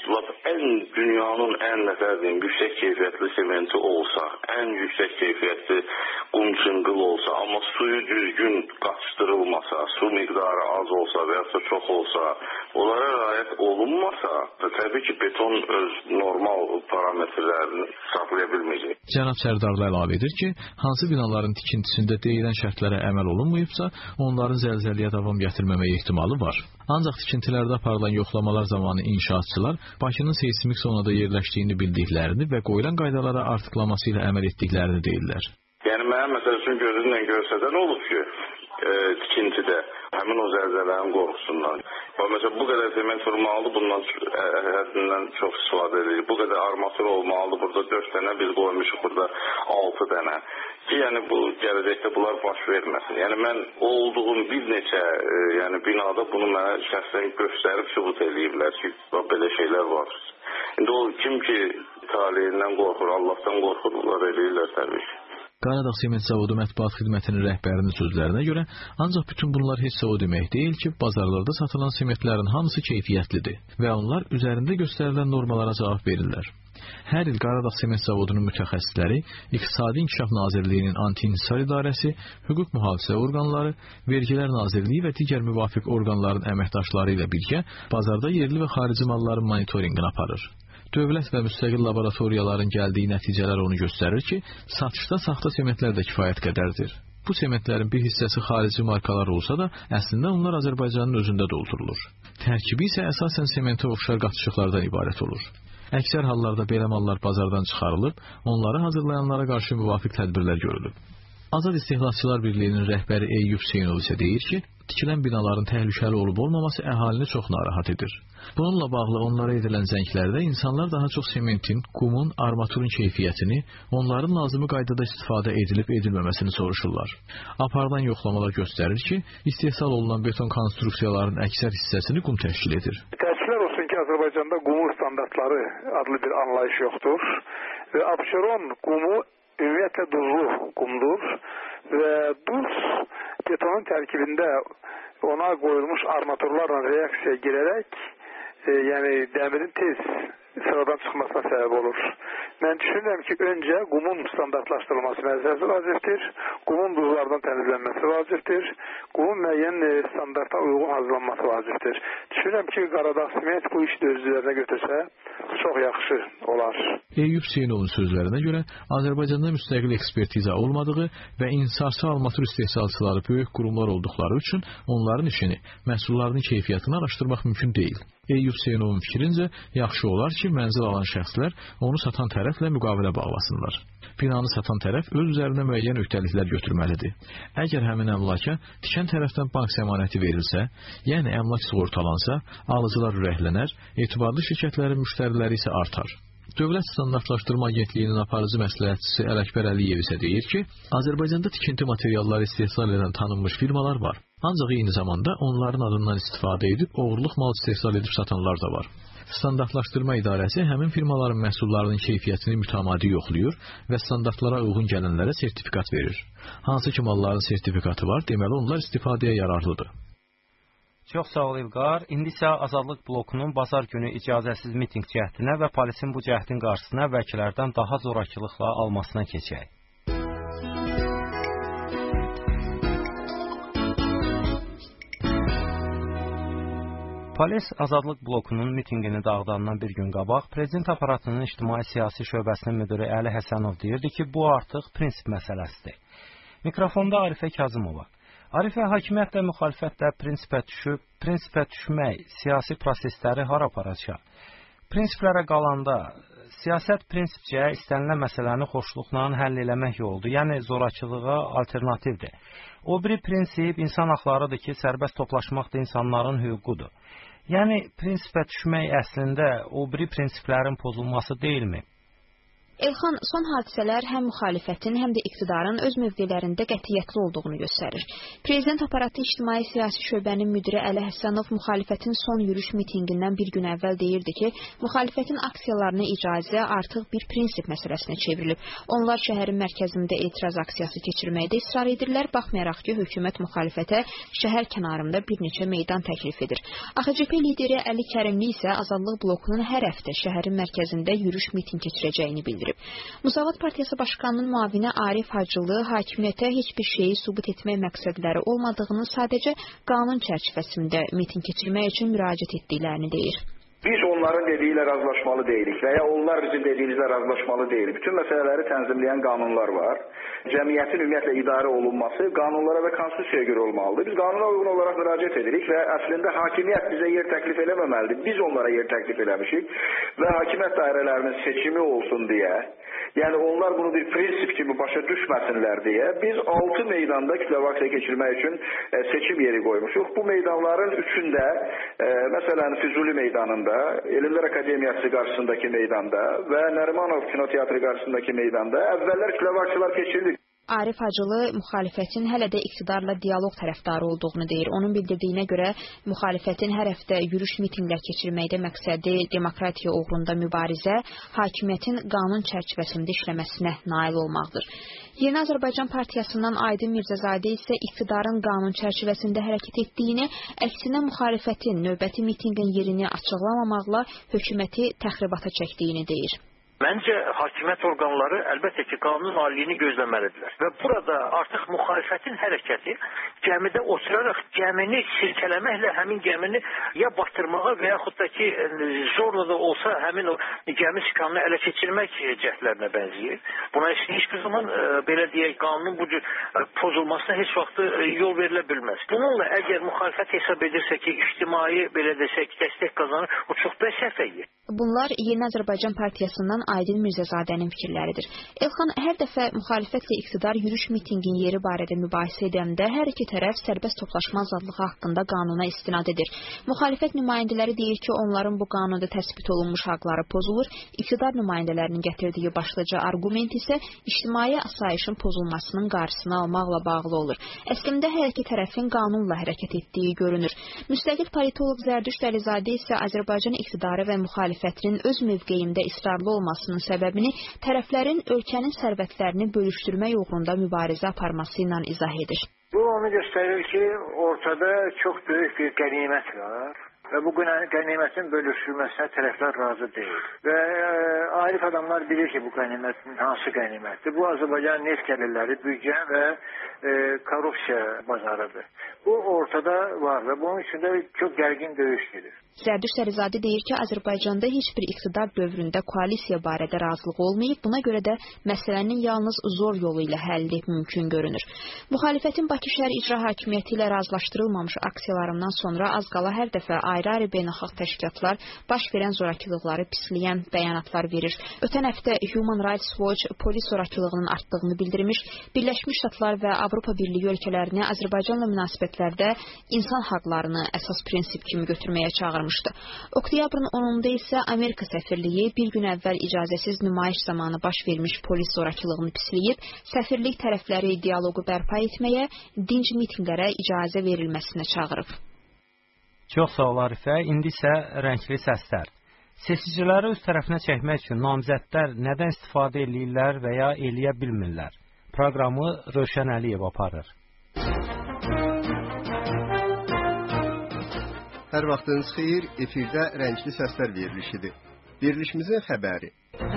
dünyanın ən yüksək keyfiyyətli sementi olsa, ən yüksək keyfiyyətli qum çınqıl olsa, amma suyu düzgün qaçdırılmasa, su miqdarı az olsa və ya çox olsa, onlara riayət olunmasa, təbii ki, beton öz normal parametrlərini saxlaya bilməyəcək. Cənab Sərdarlı əlavə edir ki, hansı binaların tikintisində deyilən şərtlərə əməl olunmayıbsa, onların zəlzələyə davam gətirməməyə ehtimalı var. Ancaq tikintilərdə aparılan yoxlamalar zamanı inşaatçılar Bakının seismik zonada yerləşdiyini bildiklərini və qoyulan qaydalara artıqlaması ilə əməl etdiklərini deyirlər. Yəni mənim məsəl üçün gözümlə görsədən olub ki, tikintidə həmin o zəlzələnin qorxusundan. Məsələn, bu qədər sement vurmalıdır, bundan həddindən çox istifadə edilir. Bu qədər armatur olmalıdır, burada 4 dənə, biz qoymuşuq burada 6 dənə. Ki, yəni bu gələcəkdə bunlar baş verməsin. Yəni mən olduğum bir neçə binada bunu mənə şəxsən göstərib sübut eləyiblər ki, belə şeylər var. İndi o kim ki taleyindən qorxur, Allahdan qorxur, bunlar eləyirlər təbii ki. Qaradağ Sement Zavodu mətbuat xidmətinin rəhbərinin sözlərinə görə, ancaq bütün bunlar heç o demək deyil ki, bazarlarda satılan sementlərin hamısı keyfiyyətlidir və onlar üzərində göstərilən normalara cavab verirlər. Hər il Qaradağ Sement Zavodunun mütəxəssisləri, İqtisadi İnkişaf Nazirliyinin Anti-İnhisar İdarəsi, Hüquq Mühafizə orqanları, Vergilər Nazirliyi və digər müvafiq orqanların əməkdaşları ilə birgə bazarda yerli və xarici malların monitorinqini aparır. Dövlət və müstəqil laboratoriyaların gəldiyi nəticələr onu göstərir ki, satışda saxta sementlər də kifayət qədərdir. Bu sementlərin bir hissəsi xarici markalar olsa da, əslində onlar Azərbaycanın özündə doldurulur. Tərkibi isə əsasən sementə oxşar qatışıqlardan ibarət olur. Əksər hallarda belə mallar bazardan çıxarılıb, onları hazırlayanlara qarşı müvafiq tədbirlər görülüb. Azad İstehlakçılar Birliyinin rəhbəri Eyyub Hüseynov isə deyir ki, tikilən binaların təhlükəli olub-olmaması əhalini çox narahat edir. Bununla bağlı onlara edilən zənglərdə insanlar daha çox sementin, qumun, armaturun keyfiyyətini, onların lazımi qaydada istifadə edilib-edilməməsini soruşurlar. Aparılan yoxlamalar göstərir ki, istehsal olunan beton konstruksiyaların əksər hissəsini qum təşkil edir. Təəssüflər olsun ki, Azərbaycanda qumun standartları adlı bir anlayış yoxdur. Və Abşeron qumu ümumiyyətlə duzlu qumdur və duz betonun tərkibində ona qoyulmuş armaturlarla reaksiya girərək yəni dəmirin tez sıradan çıxmasına səbəb olur. Mən düşünürəm ki, öncə qumun standartlaşdırılması nəzərdə vacibdir, qumun duzlardan təmizlənməsi vacibdir, qumun müəyyən standarta uyğun hazırlanması vacibdir. Düşünürəm ki, Qaradağ Sement bu işi də öz üzərinə götürsə çox yaxşı olar. Eyüp Hüseynovun sözlərinə görə Azərbaycanda müstəqil ekspertiza olmadığı və insarsı armatur istehsalçıları böyük qurumlar olduqları üçün onların işini, məhsullarının keyfiyyətini araşdırmaq mümkün deyil. Eyüp Hüseynovun fikrincə, yaxşı olar ki, mənzil alan şəxslər onu satan tərəflə müqavilə bağlasınlar. Binanı satan tərəf öz üzərinə müəyyən öhdəliklər götürməlidir. Əgər həmin əmlaka tikən tərəfdən bank zəmanəti verilsə, yəni əmlak sığortalansa, alıcılar ürəklənər, etibarlı şirkətlərin müştəriləri isə artar. Dövlət Standartlaşdırma Agentliyinin aparıcı məsləhətçisi Ələkbər Əliyev isə deyir ki, Azərbaycanda tikinti materialları istehsal edən tanınmış firmalar var. Ancaq eyni zamanda onların adından istifadə edib oğurluq mal istehsal edib satanlar da var. Standartlaşdırma idarəsi həmin firmaların məhsullarının keyfiyyətini mütəmadi yoxlayır və standartlara uyğun gələnlərə sertifikat verir. Hansı ki malların sertifikatı var, deməli onlar istifadəyə yararlıdır. Çox sağ ol İlqar. İndi isə Azadlıq blokunun bazar günü icazəsiz mitinq cəhdinə və polisin bu cəhdin qarşısına əvvəlkilərdən daha zorakılıqla almasına keçək. Polis Azadlıq blokunun mitinqini dağıdandan bir gün qabaq Prezident aparatının ictimai-siyasi şöbəsinin müdiri Əli Həsənov deyirdi ki, bu artıq prinsip məsələsidir. Mikrofonda Arifə Kazımova. Arifə, hakimiyyət və müxalifət də prinsipə düşmək siyasi prosesləri hara aparacaq? Prinsiplərə qalanda siyasət prinsipcə istənilən məsələni xoşluqla həll eləmək yoludur, yəni zorakılığa alternativdir. O biri prinsip insan haqlarıdır ki, sərbəst toplaşmaq da insanların hüququdur. Yəni prinsipə düşmək əslində o biri prinsiplərin pozulması deyilmi? Elxan, son hadisələr həm müxalifətin, həm də iqtidarın öz mövqelərində qətiyyətli olduğunu göstərir. Prezident aparatı ictimai-siyasi şöbənin müdiri Əli Həsənov müxalifətin son yürüyüş mitinqindən bir gün əvvəl deyirdi ki, müxalifətin aksiyalarına icazə artıq bir prinsip məsələsinə çevrilib. Onlar şəhərin mərkəzində etiraz aksiyası keçirməkdə israr edirlər, baxmayaraq ki, hökumət müxalifətə şəhər kənarında bir neçə meydan təklif edir. AXCP lideri Əli Kərimli isə Azadlıq blokunun hər həftə şəhərin mərkəzində yürüyüş mitinq keçirəcəyini bildirib. Müsavat Partiyası Başkanının müavini Arif Hacılı hakimiyyətə heç bir şeyi sübut etmək məqsədləri olmadığını, sadəcə qanun çərçivəsində miting keçirmək üçün müraciət etdiklərini deyir. Biz onların dediyi ilə razılaşmalı deyilik və ya onlar bizim dediyimizlə razılaşmalı deyil. Bütün məsələləri tənzimləyən qanunlar var. Cəmiyyətin ümumiyyətlə idarə olunması qanunlara və konstitusiyaya görə olmalıdır. Biz qanuna uyğun olaraq müraciət edirik və əslində hakimiyyət bizə yer təklif eləməməlidir. Biz onlara yer təklif eləmişik və hakimiyyət dairələrinin seçimi olsun deyə, yəni onlar bunu bir prinsip kimi başa düşməsinlər deyə biz 6 meydanda kütləvi aksiya keçirmək üçün seçim yeri qoymuşuq. Bu meydanların üçündə, məsələn Füzuli meydanında, Elmlər Akademiyası qarşısındakı meydanda və Nərimanov kinoteatrı qarşısındakı meydanda əvvəllər kütləvi aksiyalar keçirildi. Arif Hacılı müxalifətin hələ də iqtidarla dialoq tərəfdarı olduğunu deyir. Onun bildirdiyinə görə müxalifətin hər həftə yürüyüş mitinqlər keçirməkdə məqsədi demokratiya uğrunda mübarizə, hakimiyyətin qanun çərçivəsində işləməsinə nail olmaqdır. Yeni Azərbaycan Partiyasından Aydın Mirzəzadə isə iqtidarın qanun çərçivəsində hərəkət etdiyini, əksinə müxalifətin növbəti mitinqin yerini açıqlamamaqla hökuməti təxribata çəkdiyini deyir. Məncə hakimiyyət orqanları əlbəttə ki, qanun aliliyini gözləməlidirlər. Və burada artıq müxalifətin hərəkəti gəmidə oturaraq gəmini silkələməklə həmin gəmini ya batırmağa və yaxud da ki, zorla da olsa həmin o gəmi sikanını ələ keçirmək cəhdlərinə bənzəyir. Buna heç bir zaman belə deyək, qanunun bu cür pozulmasına heç vaxt yol verilə bilməz. Bununla əgər müxalifət hesab edirsə ki, ictimai belə desək, dəstək qazanır, o çox bəs səhvədir. Bunlar Yeni Azərbaycan Partiyasından Aydın Mirzəcadənin fikirləridir. Elxan, hər dəfə müxalifətlə iqtidar yürüş mitinqin yeri barədə mübahisə edəndə hər iki tərəf sərbəst toplaşma azadlığı haqqında qanuna istinad edir. Müxalifət nümayəndələri deyir ki, onların bu qanunda təsbit olunmuş haqları pozulur. İqtidar nümayəndələrinin gətirdiyi başlıca arqument isə ictimai asayişin pozulmasının qarşısını almaqla bağlı olur. Əslində hər iki tərəfin qanunla hərəkət etdiyi görünür. Müstəqil politoloq Zərdüşt Əlizadə isə Azərbaycan iqtidarı və müxalifətinin öz mövqeyində israrlı olmasının səbəbini tərəflərin ölkənin sərvətlərini bölüşdürmək uğrunda mübarizə aparması ilə izah edir. Bu onu göstərir ki, ortada çox böyük bir qənimət var. Və bu qənimətin bölüşülməsinə tərəflər razı deyil. Və arif adamlar bilir ki, bu qənimətin hansı qənimətdir. Bu Azərbaycan neft gəlirləri, büdcə və korrupsiya bazarıdır. Bu ortada var və bunun üçün də çox gərgin döyüş gedir. Zərdüşt Əlizadə deyir ki, Azərbaycanda heç bir iqtidar dövründə koalisiya barədə razılıq olmayıb, buna görə də məsələnin yalnız zor yolu ilə həll edib mümkün görünür. Müxalifətin Bakı şəhər icra hakimiyyəti ilə razılaşdırılmamış aksiyalarından sonra az qala hər dəfə ayrı-ayrı beynəlxalq təşkilatlar baş verən zorakılıqları pisləyən bəyanatlar verir. Ötən həftə Human Rights Watch polis zorakılığının artdığını bildirmiş, Birləşmiş Ştatlar və Avropa Birliyi ölkələrini Azərbaycanla münasibətlərdə insan haqlarını əsas prinsip kimi götürməyə çağırmışdı. Oktyabrın 10-da isə Amerika səfirliyi bir gün əvvəl icazəsiz nümayiş zamanı baş vermiş polis zorakılığını pisləyib, səfirlik tərəfləri dialoqu bərpa etməyə, dinc mitinqlərə icazə verilməsinə çağırıb. Çox sağ ol Arifə. İndi isə rəngli səslər. Seçiciləri öz tərəfinə çəkmək üçün namizədlər nədən istifadə edirlər və ya eləyə bilmirlər? Proqramı Rövşən Əliyev aparır. Hər vaxtınız xeyir, efirdə rəngli səslər verilişidir. Verilişimizin xəbəri.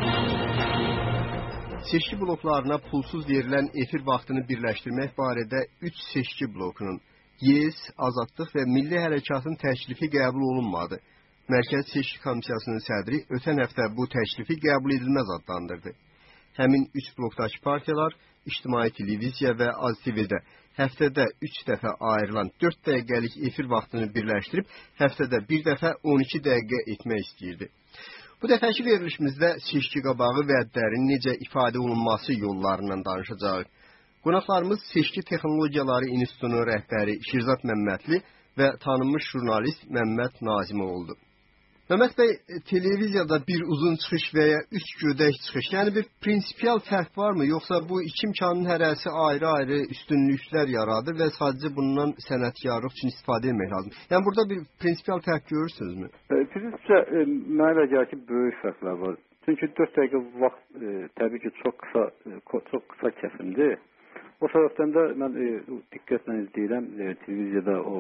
Seçki bloklarına pulsuz verilən efir vaxtını birləşdirmək barədə 3 seçki blokunun YES, Azadlıq və Milli Hərəkatın təklifi qəbul olunmadı. Mərkəzi Seçki Komissiyasının sədri ötən həftə bu təklifi qəbul edilməz adlandırdı. Həmin 3 blokdakı partiyalar İctimai Televiziya və AzTV-də həftədə 3 dəfə ayrılan 4 dəqiqəlik efir vaxtını birləşdirib, həftədə bir dəfə 12 dəqiqə etmək istəyirdi. Bu dəfəki verilişimizdə seçki qabağı vədlərin necə ifadə olunması yollarından danışacağıq. Qonaqlarımız Seçki Texnologiyaları İnstitutunun rəhbəri Şirzad Məmmədli və tanınmış jurnalist Məmməd Nazimov oldu. Məmməd bəy, televiziyada bir uzun çıxış və ya 3 gödək çıxış, yəni bir prinsipial fərq varmı? Yoxsa bu iki imkanın hərəsi ayrı-ayrı üstünlüklər yaradır və sadəcə bundan sənətkarlıq üçün istifadə etmək lazım. Yəni burada bir prinsipial fərq görürsünüzmü? Prinsipcə, mənə elə gəlir ki, böyük fərqlər var. Çünki 4 dəqiqə vaxt təbii ki, çox qısa kəsimdir. O səbəbdən də mən diqqətlə izləyirəm televiziyada o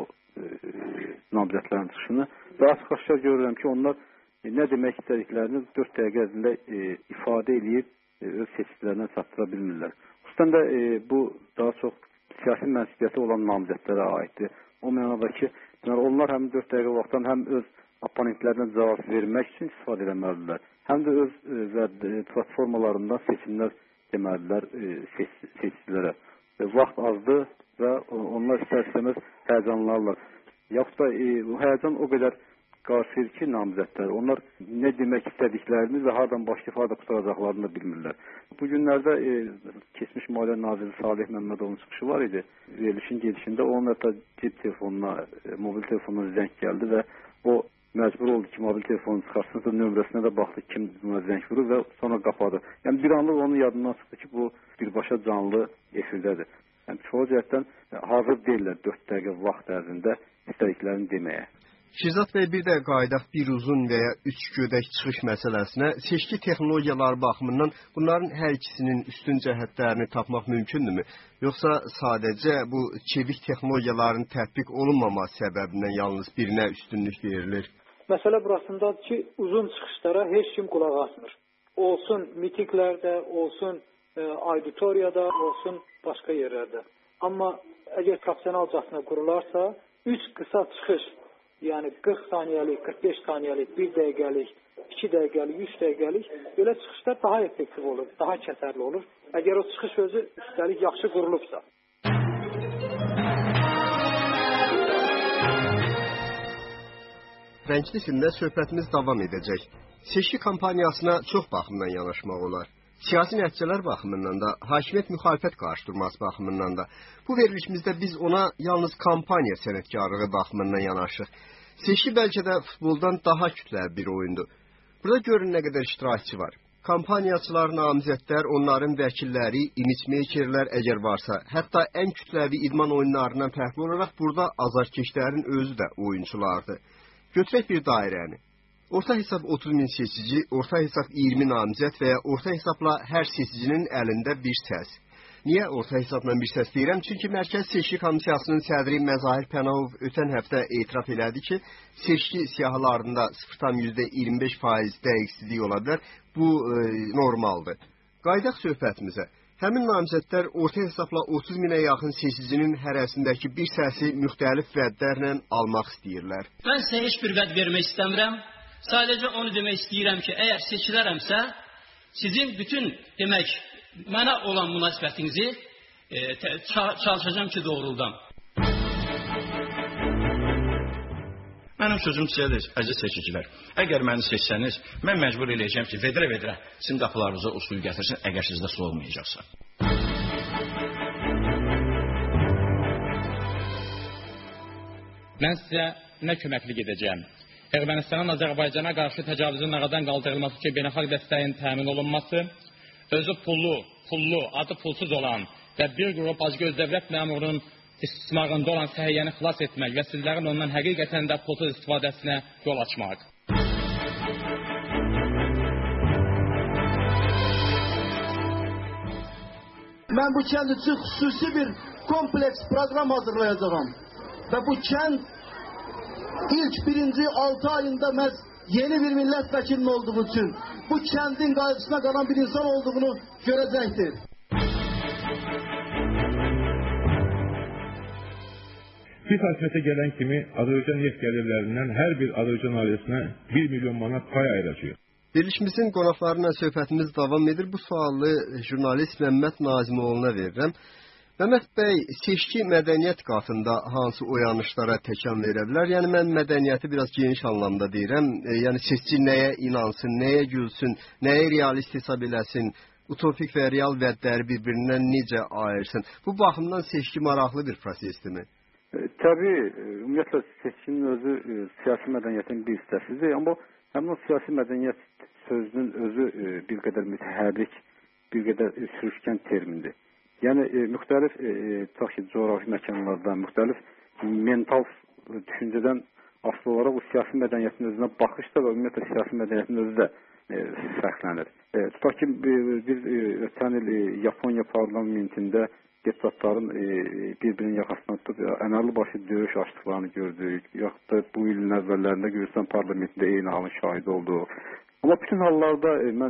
namizədlərin çıxışını və açıq-aşkar görürəm ki, onlar nə demək istədiklərini 4 dəqiqə ərzində ifadə edib öz seçicilərinə çatdıra bilmirlər. Xüsusən də bu daha çox siyasi mənsubiyyəti olan namizədlərə aiddir. O mənada ki, onlar həm 4 dəqiqə vaxtdan həm öz oponentlərinə cavab vermək üçün istifadə etməlidirlər, həm də öz platformalarından seçimlər deməlilər seçicilərə. Vaxt azdır və onlar istər-istəməz həyəcanlarlar. Yaxud da bu həyəcan o qədər qarşıyır ki, namizədlər. Onlar nə demək istədiklərini və hardan başlayıb harada qutaracaqlarını da bilmirlər. Bu günlərdə keçmiş Maliyyə Naziri Salih Məmmədovun çıxışı var idi. Verilişin gedişində onun hətta cib telefonuna, mobil telefonuna zəng gəldi və o məcbur oldu ki, mobil telefonu çıxarsın, nömrəsinə də baxdı kim buna zəng vurur və sonra qapadı. Yəni bir anlıq onun yadından çıxdı ki, bu birbaşa canlı efirdədir. Yəni çoğu cəhətdən hazır deyirlər 4 dəqiqə vaxt ərzində istədiklərini deməyə. Şirzad bəy, bir də qayıdaq bir uzun və ya 3 gödək çıxış məsələsinə. Seçki texnologiyaları baxımından bunların hər ikisinin üstün cəhətlərini tapmaq mümkündürmü? Yoxsa sadəcə bu çevik texnologiyaların tətbiq olunmaması səbəbindən yalnız birinə üstünlük verilir? Məsələ burasındadır ki, uzun çıxışlara heç kim qulaq asmır. Olsun mitinglərdə, olsun auditoriyada, olsun başqa yerlərdə. Amma əgər professionalcasına qurularsa, 3 qısa çıxış, yəni 40 saniyəlik, 45 saniyəlik, 1 dəqiqəlik, 2 dəqiqəlik, 3 dəqiqəlik belə çıxışlar daha effektiv olur, daha kəsərli olur. Əgər o çıxış özü üstəlik yaxşı qurulubsa. Rənglisində söhbətimiz davam edəcək. Seçki kampaniyasına çox baxımdan yanaşmaq olar. Siyasi nəticələr baxımından da, hakimiyyət müxalifət qarşıdurması baxımından da. Bu verilişimizdə biz ona yalnız kampaniya sənətkarlığı baxımından yanaşıq. Seçki bəlkə də futboldan daha kütləvi bir oyundur. Burada görün nə qədər iştirakçı var. Kampaniyaçılar, namizədlər, onların vəkilləri, imicmeykerlər əgər varsa, hətta ən kütləvi idman oyunlarından fərqli olaraq burada azarkeşlərin özü də oyunçulardır. Götürək bir dairəni. Orta hesab 30 min seçici, orta hesab 20 namizəd və ya orta hesabla hər seçicinin əlində bir səs. Niyə orta hesabla bir səs deyirəm? Çünki Mərkəzi Seçki Komissiyasının sədri Məzahir Pənahov ötən həftə etiraf elədi ki, seçki siyahılarında 0,25% dəqiqsizlik ola bilər. Bu normaldır. Qaydaq söhbətimizə. Həmin namizədlər orta hesabla 30 minə yaxın seçicinin hərəsindəki bir səsi müxtəlif vədlərlə almaq istəyirlər. Mən sizə heç bir vəd vermək istəmirəm. Sadəcə onu demək istəyirəm ki, əgər seçilərəmsə, sizin bütün demək mənə olan münasibətinizi çalışacağım ki, doğruldam. Mənim sözüm sizədir, əziz seçicilər. Əgər məni seçsəniz, mən məcbur eləyəcəm ki, vedrə sizin qapılarınıza o suyu gətirsin, əgər sizdə su olmayacaqsa. Mən sizə nə köməklik edəcəm? Ermənistanın Azərbaycana qarşı təcavüzün aradan qaldırılması ki, beynəlxalq dəstəyin təmin olunması, özü pullu, adı pulsuz olan və bir qrup acgöz dövlət məmurunun istismarında olan səhiyyəni xilas etmək və sizlərin ondan həqiqətən də pulsuz istifadəsinə yol açmaq. Mən bu kənd üçün xüsusi bir kompleks proqram hazırlayacağım və bu kənd ilk birinci 6 ayında məhz yeni bir millət vəkilinin olduğu üçün bu kəndin qayğısına qalan bir insan olduğunu görəcəkdir. Biz hakimiyyətə gələn kimi Azərbaycan neft gəlirlərindən hər bir Azərbaycan ailesine 1 milyon manat pay ayıracaq. Verilişimizin qonaqlarıyla söhbətimiz davam edir. Bu sualı jurnalist Məmməd Nazimoğlu'na verirəm. Məmməd bəy, seçki mədəniyyət qatında hansı oyanışlara təkan verə bilər? Yəni mən mədəniyyəti biraz geniş anlamda deyirəm. Yəni seçki nəyə inansın, nəyə gülsün, nəyə realist hesab eləsin, utopik və real vədləri bir-birindən necə ayırsın? Bu baxımdan seçki maraqlı bir prosesdirmi? Təbii, ümumiyyətlə seçkinin özü siyasi mədəniyyətin bir hissəsidir. Amma həmin o siyasi mədəniyyət sözünün özü bir qədər mütəhərrik, bir qədər sürüşkən termindir. Yəni müxtəlif coğrafi məkanlarda, müxtəlif mental düşüncədən asılı olaraq bu siyasi mədəniyyətin özünə baxış da və ümumiyyətlə siyasi mədəniyyətin özü də fərqlənir. Tutaq ki, biz ötən il Yaponiya parlamentində deputatların bir-birinin yaxasına tutub əməlli başı döyüş açdıqlarını gördük. Yaxud da bu ilin əvvəllərində Gürcistan parlamentində eyni halın şahidi olduq. Amma bütün hallarda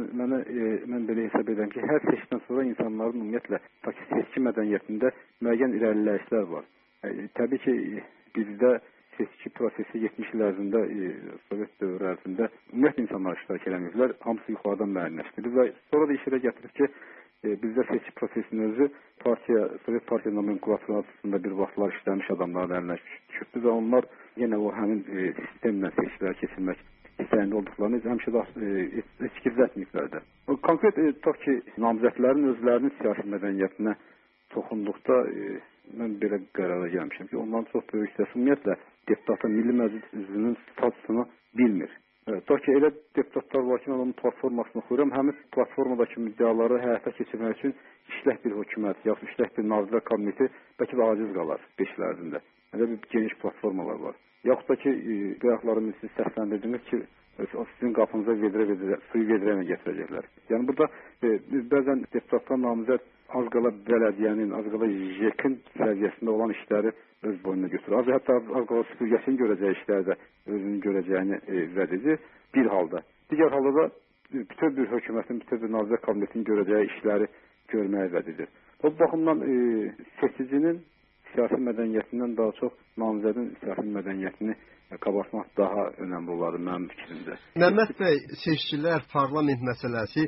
mən belə hesab edirəm ki, hər seçkidən sonra insanların ümumiyyətlə seçki mədəniyyətində müəyyən irəliləyişlər var. Təbii ki, bizdə seçki prosesi 70 il ərzində, Sovet dövrü ərzində ümumiyyətlə insanlar iştirak eləməyiblər, hamısı yuxarıdan müəyyənləşdirilib və sonra da işarə gətirib ki, bizdə seçki prosesinin özü Sovet partiya nomenklaturasında bir vaxtlar işləmiş adamların əlinə düşübdür və onlar yenə o həmin sistemlə seçkiləri keçirmək istəyində olduqlarını həmişə də heç gizlətməyiblər də. Konkret tutaq ki, namizədlərin özlərinin siyasi mədəniyyətinə toxunduqda mən belə qərara gəlmişəm ki, onların çox böyük hissəsi ümumiyyətlə deputatın, Milli Məclis üzvünün statusunu bilmir. Tutaq ki, elə deputatlar var ki, mən onun platformasını oxuyuram, həmin platformadakı müddəaları həyata keçirmək üçün işlək bir hökumət, yaxud işlək bir Nazirlər Kabineti bəlkə də aciz qalar 5 il ərzində. Elə bir geniş platformalar var. Yaxud da ki, qəyaqlarımız siz səsləndirdiniz ki, sizin qapınıza suyu vedrəylə gətirəcəklər. Yəni burada bəzən deputatlar namizəd az qala bələdiyyənin, az qala JEK-in səviyyəsində olan işləri öz boynuna götürür. Hətta az qala süpürgəsinin görəcəyi işləri də özünün görəcəyini vəd edir bir halda. Digər halda da bütün bir hökumətin, bütün bir Nazirlər Kabinetinin görəcəyi işləri görməyə vəd edir. Bu baxımdan seçicinin siyasi mədəniyyətindən daha çox namizədin siyasi mədəniyyətini qabartmaq daha önəmli olardı mənim fikrimdə. Məmməd bəy, seçkilər parlament məsələsi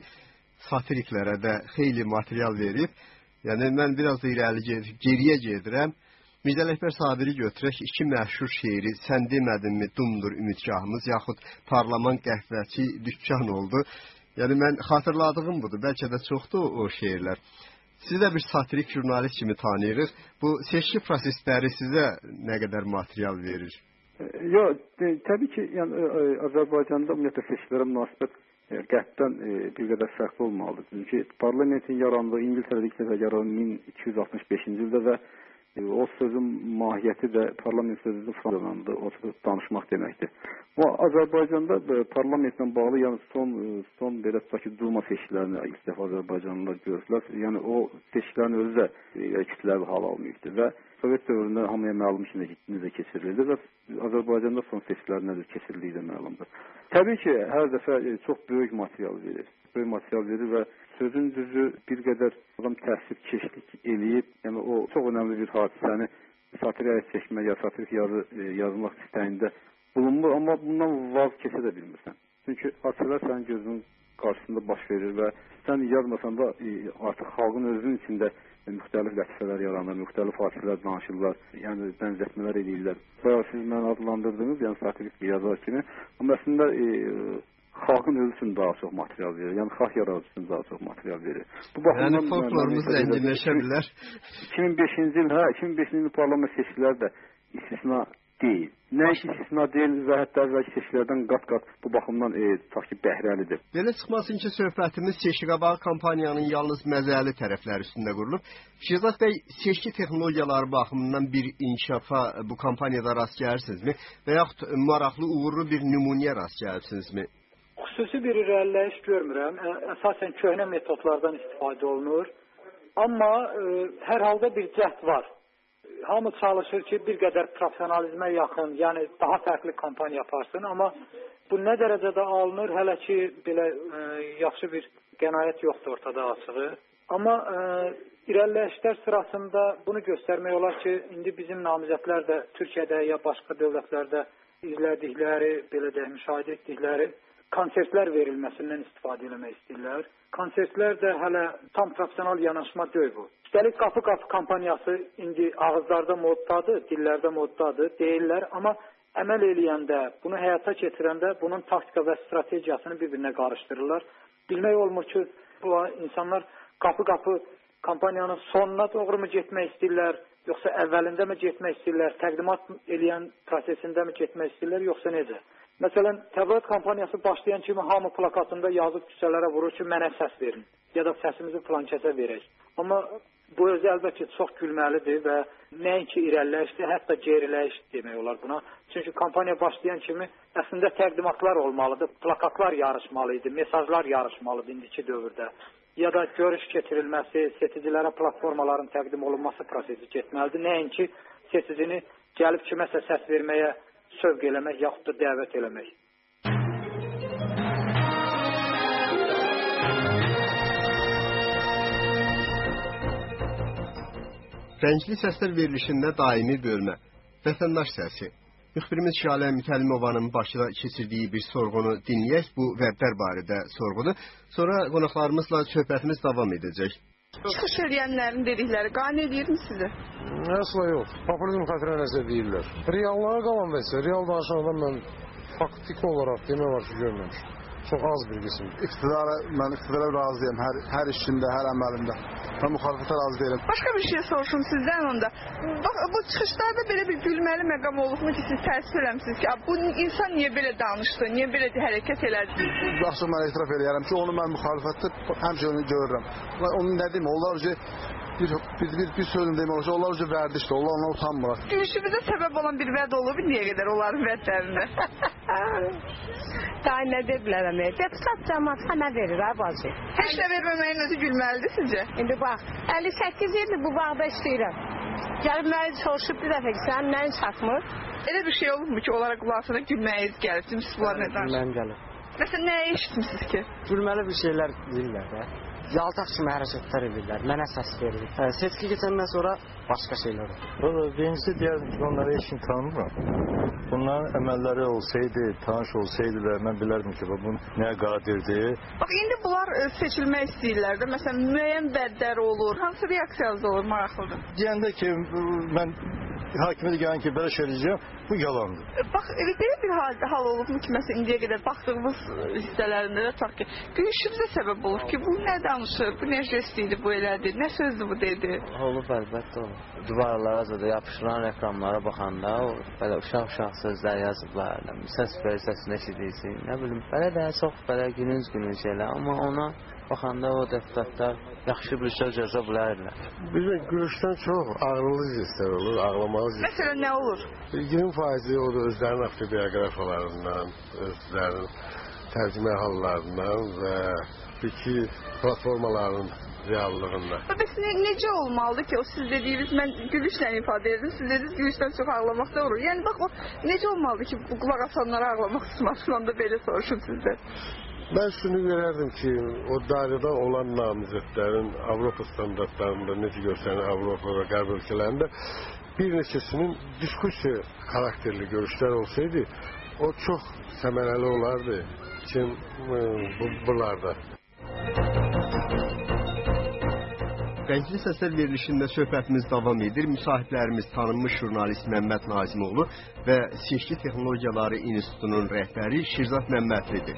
satiriklərə də xeyli material verib. Yəni mən biraz da irəli geriyə gedirəm. Mirzə Ələkbər Sabiri götürək, iki məşhur şeiri Sən demədinmi dumdur ümidgahımız yaxud Parlament qəhvəçi dükkan oldu. Yəni mən xatırladığım budur, bəlkə də çoxdur o şeirlər. Siz də bir satirik jurnalist kimi tanıyırıq. Bu seçki prosesləri sizə nə qədər material verir? Yox, təbii ki, yəni Azərbaycanda ümumiyyətlə seçkilərə münasibət qərbdən bir qədər fərqli olmalıdır. Çünki parlamentin yarandığı İngiltərədə ilk dəfə yarandı 1265-ci ildə və o sözün mahiyyəti də parlament sözü Fransızlandı, o danışmaq deməkdir. Amma Azərbaycanda parlamentlə bağlı yəni son belə tutaq ki, Duma seçkilərini ilk dəfə Azərbaycanlılar gördülər. Yəni o seçkilərin özü də kütləvi hal almayıbdır və Sovet dövründə hamıya məlum ki, necə keçirildi və Azərbaycanda son seçkilər necə keçirildiyi də məlumdur. Təbii ki, hər dəfə çox böyük material verir. Böyük material verir və sözün düzü bir qədər adam təəssüfkeşlik eləyib, yəni o çox önəmli bir hadisəni satirə çəkmək ya satirik yazmaq istəyində bulunmur, amma bundan vaz keçə də bilmirsən. Çünki hadisələr sənin gözünün qarşısında baş verir və sən yazmasan da artıq xalqın özünün içində müxtəlif lətifələr yaranır, müxtəlif hadisələr danışırlar, yəni bənzətmələr edirlər. Bayaq siz mənə adlandırdınız, yəni satirik yazar kimi, amma əslində xalqın özü üçün daha çox material verir. Yəni xalq yaradıcı üçün daha çox material verir. Bu baxımdan yəni folklorumuz zənginləşə bilər. 2005-ci ilin parlament seçkiləri də istisna deyil. Nə istisna deyil və hətta əvvəlki seçkilərdən qat-qat bu baxımdan tutaq ki, bəhrəlidir. Belə çıxmasın ki, söhbətimiz seçki-qabağı kampaniyanın yalnız məzəli tərəfləri üstündə qurulub. Şehzad bəy, seçki texnologiyaları baxımından bir inkişafa bu kampaniyada rast gəlirsinizmi və yaxud maraqlı, uğurlu bir nümunəyə rast gəlirsinizmi? Xüsusi bir irəliləyiş görmürəm. Əsasən köhnə metodlardan istifadə olunur. Amma hər halda bir cəhd var. Hamı çalışır ki, bir qədər profesionalizmə yaxın, yəni daha fərqli kampaniya yaparsın. Amma bu nə dərəcədə alınır, hələ ki, belə yaxşı bir qənaət yoxdur ortada açığı. Amma irəliləyişlər sırasında bunu göstərmək olar ki, indi bizim namizədlər də Türkiyədə ya başqa dövlətlərdə izlədikləri, belə də müşahidə etdikləri konsertlər verilməsindən istifadə etmək istəyirlər. Konsertlər də hələ tam profesional yanaşma deyil bu. Üstəlik qapı-qapı kampaniyası indi ağızlarda moddadır, dillərdə moddadır, deyirlər. Amma əməl eləyəndə, bunu həyata keçirəndə bunun taktika və strategiyasını bir-birinə qarışdırırlar. Bilmək olmur ki, bu insanlar qapı-qapı kampaniyanın sonuna doğru mu getmək istəyirlər, yoxsa əvvəlində mi getmək istəyirlər, təqdimat eləyən prosesində mi getmək istəyirlər, yoxsa necə? Məsələn, Təbliğat kampaniyası başlayan kimi hamı plakatında yazıb küçələrə vurur ki, mənə səs verin ya da səsimizi filan kəsə verək. Amma bu özü əlbəttə çox gülməlidir və nəinki irəliləyişdir, hətta geriləyiş demək olar buna. Çünki kampaniya başlayan kimi əslində təqdimatlar olmalıdır, plakatlar yarışmalıydı, mesajlar yarışmalıdır indiki dövrdə. Ya da görüş keçirilməsi, seçicilərə platformaların təqdim olunması prosesi getməlidir. Nəinki seçicini gəlib kiməsə səs verməyə sövq eləmək, yaxud da dəvət eləmək. Rəngli səslər verilişində daimi bölmə. Vətəndaş səsi. Müxbirimiz Şalə Mütəllimovanın Bakıda keçirdiyi bir sorğunu dinləyək. Bu vəblər barədə sorğudur. Sonra qonaqlarımızla söhbətimiz davam edəcək. Çıxış edənlərin dedikləri qane edirmi sizi? Əsla yox. Populizm xatirinə nəsə deyirlər. Reallığa qalan vəsə, real danışanlardan mən faktik olaraq demək var ki, görməmişim. Çox az bir qism. Mən iqtidara razıyam hər işimdə, hər əməlimdə. Mən müxalifətə razı deyiləm. Başqa bir şey soruşum sizdən onda. Bax, bu çıxışlarda belə bir gülməli məqam olubmu ki, siz təəssüf eləmsiniz ki, bu insan niyə belə danışdı, niyə belə hərəkət elədi? Yaxşı, mən etiraf eləyərəm ki, onu mən müxalifətdə həmişə onu görürəm. Onun nə deyim, onlar ki, bir sözün demək olacaq, onlar ki, vərdişdir, onlar ona utanmır. Gülüşümüzə səbəb olan bir vəd olub, niyə qədər onların vədlərində? Daha nə deyə bilərəm, deputat cəmaat həmə verir, bacı. Heç də verməməyin özü gülməlidir sizcə? İndi bax, 58 ildir bu bağda işləyirəm. Gəlib məni soruşub bir dəfə ki, sən nəyin çatmır? Elə bir şey olubmu ki, onlara qulağına gülməyiniz gəlib, siz bunlar nə danışır? Mənim gəlib. Məsələn, nəyə eşitmişsiniz ki? Gülməli bir şeylər deyirlər də. Yaltaq kimi hərəkətlər edirlər, mənə səs verir. Seçki keçəndən sonra başqa şeylər olur. Birincisi deyərdim ki, onları heç kim tanımır. Bunların əməlləri olsaydı, tanış olsaydı və mən bilərdim ki, bu nəyə qadirdir. Bax, indi bunlar seçilmək istəyirlər də, məsələn, müəyyən vədlər olur. Hansı reaksiyanız olur, maraqlıdır? Deyəndə ki, mən hakimə gələn ki, belə söyləyəcəm, bu yalandır. Bax, belə bir hal olubmu ki, məsələn, indiyə qədər baxdığımız hissələrində də tutaq ki, gülüşümüzə səbəb olur ki, bu nə danışır, bu nə jest idi, bu elədir, nə sözdür bu dedi. Olub, əlbəttə olub. Duvarlara da yapışılan reklamlara baxanda, belə uşaq sözlər yazıblar, səs verir, səsini eşidirsin, nə bilim, belə də çox belə günüz şeylər, amma ona baxanda o deputatlar yaxşı bir söz yaza bilərlər. Bizə gülüşdən çox ağrılı jestlər olur, ağlamalı jestlər. Məsələn, nə olur? 20% o da özlərinin avtobiografiyalarından, özlərinin tərcümə hallarından və fikir platformalarının reallığında. Bəs necə olmalıdır ki, o siz dediyiniz, mən gülüşlə ifadə edirdim, siz dediniz gülüşdən çox ağlamaq da olur. Yəni, bax, o necə olmalıdır ki, bu qulaq asanlara ağlamaq tutmasından da belə soruşum sizdən. Ben şunu görərdim ki, o dairədə olan namizədlərin Avropa standartlarında necə göstərir Avropa və Qərb ölkələrində bir neçəsinin diskussiya karakterli görüşlər olsaydı, o çox səmərəli olardı ki, bunlarda. Gəncli Səslər verilişində söhbətimiz davam edir. Müsahiblərimiz tanınmış jurnalist Məmməd Nazimoğlu və Seçki Texnologiyaları İnstitutunun rəhbəri Şirzad Məmmədlidir.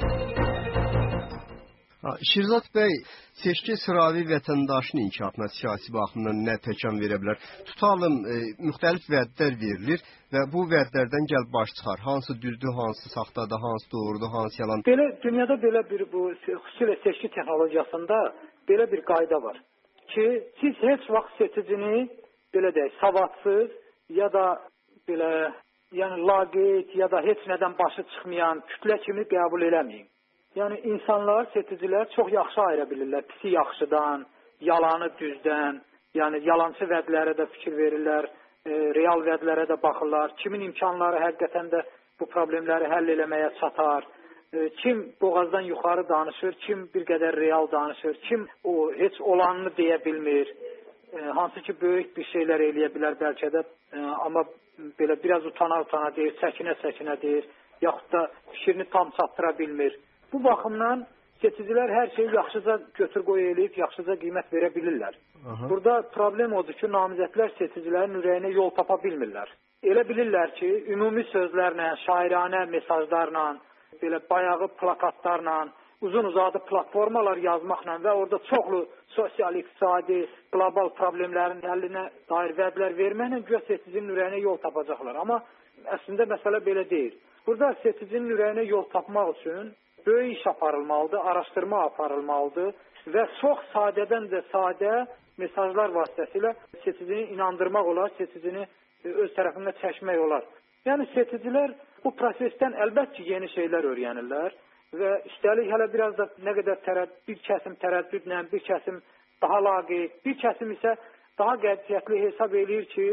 Şirzad bəy, seçki sıravi vətəndaşın inkişafına siyasi baxımdan nə təkan verə bilər? Tutalım, müxtəlif vədlər verilir və bu vədlərdən gəl baş çıxar. Hansı düzdür, hansı saxtadır, hansı doğrudur, hansı yalan? Dünyada belə bir bu xüsusilə seçki texnologiyasında belə bir qayda var ki, siz heç vaxt seçicini belə deyək, savadsız ya da belə yəni laqeyd ya da heç nədən başı çıxmayan kütlə kimi qəbul eləməyin. Yəni insanlar, seçicilər çox yaxşı ayıra bilirlər pisi yaxşıdan, yalanı düzdən, yəni yalançı vədlərə də fikir verirlər, real vədlərə də baxırlar. Kimin imkanları həqiqətən də bu problemləri həll eləməyə çatar, kim boğazdan yuxarı danışır, kim bir qədər real danışır, kim o heç olanını deyə bilmir, hansı ki böyük bir şeylər eləyə bilər bəlkə də, amma belə biraz utana deyir, çəkinə deyir, yaxud da fikrini tam çatdıra bilmir. Bu baxımdan seçicilər hər şeyi yaxşıca götür-qoy eləyib, yaxşıca qiymət verə bilirlər. Burada problem odur ki, namizədlər seçicilərin ürəyinə yol tapa bilmirlər. Elə bilirlər ki, ümumi sözlərlə, şairanə mesajlarla, belə bayağı plakatlarla, uzun-uzadı platformalar yazmaqla və orada çoxlu sosial, iqtisadi, qlobal problemlərin həllinə dair vədlər verməklə güya seçicinin ürəyinə yol tapacaqlar. Amma əslində məsələ belə deyil. Burada seçicinin ürəyinə yol tapmaq üçün böyük iş aparılmalıdır, araşdırma aparılmalıdır və çox sadədən də sadə mesajlar vasitəsilə seçicini inandırmaq olar, seçicini öz tərəfində çəkmək olar. Yəni seçicilər bu prosesdən əlbəttə ki, yeni şeylər öyrənirlər və üstəlik hələ biraz da nə qədər bir kəsim tərəddüdlə, bir kəsim daha laqeyd, bir kəsim isə daha qətiyyətli hesab eləyir ki,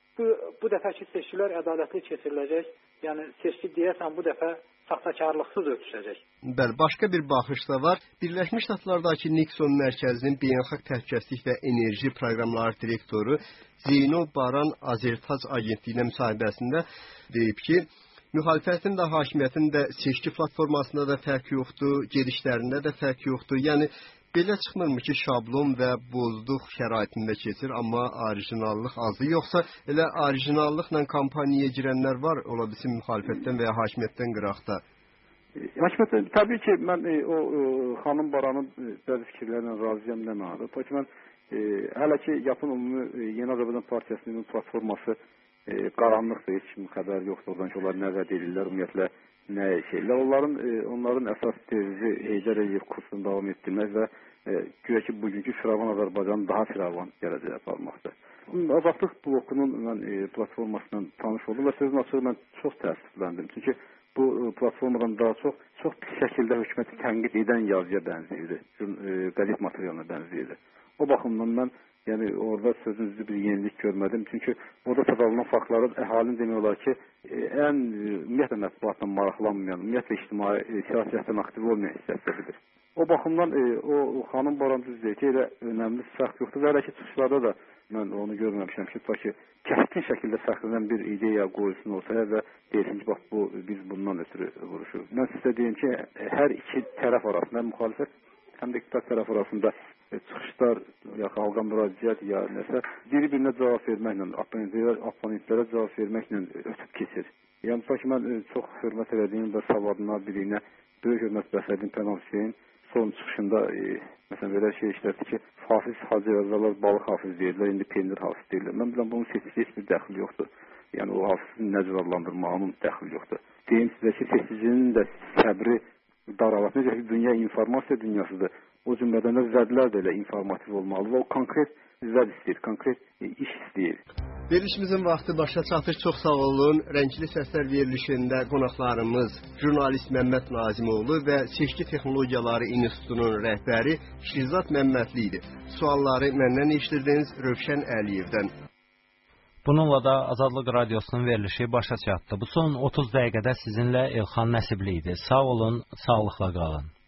bu dəfəki seçkilər ədalətli keçiriləcək. Yəni seçki deyəsən bu dəfə saxtakarlıqsız ötüşəcək. Bəli, başqa bir baxış da var. Birləşmiş Ştatlardakı Nixon mərkəzinin beynəlxalq təhlükəsizlik və enerji proqramları direktoru Zeyno Baran Azertac agentliyinə müsahibəsində deyib ki, müxalifətin də, hakimiyyətin də seçki platformasında da fərq yoxdur, gedişlərində də fərq yoxdur. Yəni belə çıxmırmı ki, şablon və bozduq şəraitində keçir, amma orijinallıq azdır. Yoxsa elə orijinallıqla kampaniyaya girənlər var, ola bilsin müxalifətdən və ya hakimiyyətdən qıraqda? Hakimiyyətdən, təbii ki, mən o xanım Baranın bəzi fikirlərlə razıyam deməlidir. Çünki mən hələ ki, Yapon Ümumi Yeni Azərbaycan Partiyasının platforması qaranlıqdır, heç kim xəbər yoxdur oradan ki, onlar nə vəd edirlər, ümumiyyətlə nə şeylər. Onların əsas tezi Heydər Əliyev kursunu davam etdirmək və güya ki, bugünkü firavan Azərbaycanı daha firavan gələcəyə aparmaqdır. Azadlıq blokunun mən platformasından tanış oldum və sözün açığı mən çox təəssüfləndim. Çünki bu platformadan daha çox pis şəkildə hökuməti tənqid edən yazıya bənzəyirdi, qəzet materialına bənzəyirdi. O baxımdan mən yəni orada sözünüzü bir yenilik görmədim. Çünki orada sadalınan faktları əhalinin demək olar ki, ən ümumiyyətlə mətbuatla maraqlanmayan, ümumiyyətlə ictimai siyasətdən aktiv olmayan hissəsidir. O baxımdan o xanım Baran düz deyir ki, elə önəmli fərq yoxdur və hələ ki, çıxışlarda da mən onu görməmişəm ki, kəskin şəkildə fərqlənən bir ideya qoyulsun olsa və deyilsin ki, bax, biz bundan ötürü vuruşuq. Mən sizə deyim ki, hər iki tərəf arasında, müxalifət həm də iqtisad tərəf arasında çıxışlar, ya xalqa müraciət, ya nəsə bir-birinə cavab verməklə, oponentlərə cavab verməklə ötüb keçir. Yəni, ki, mən çox hörmət edədiyim və savadına, biliyinə böyük hörmət bəslədiyim Pənah Hüseyin son çıxışında, məsələn, belə şey işlədi ki, Hafiz Hacı Rəzalar balıq hafiz deyirlər, indi peynir hafiz deyirlər. Mən biləm, bunun seçici heç bir dəxil yoxdur. Yəni, o hafizin nə cür adlandırmağının dəxil yoxdur. Deyim sizə ki, seçicinin də səbri daralaq. Necə ki, dünya informasiya dünyasıdır. O cümlədən də zədlər də elə informativ olmalıdır. O konkret zəd istəyir, konkret iş istəyir. Verilişimizin vaxtı başa çatır. Çox sağ olun. Rəngli Səslər verilişində qonaqlarımız jurnalist Məmməd Nazimoğlu və Seçki Texnologiyaları İnstitutunun rəhbəri Şirzad Məmmədli idi. Sualları məndən eşitirdiniz Rövşən Əliyevdən. Bununla da Azadlıq Radiosunun verilişi başa çatdı. Bu son 30 dəqiqədə sizinlə Elxan Nəsibli idi. Sağ olun, sağlıqla qalın.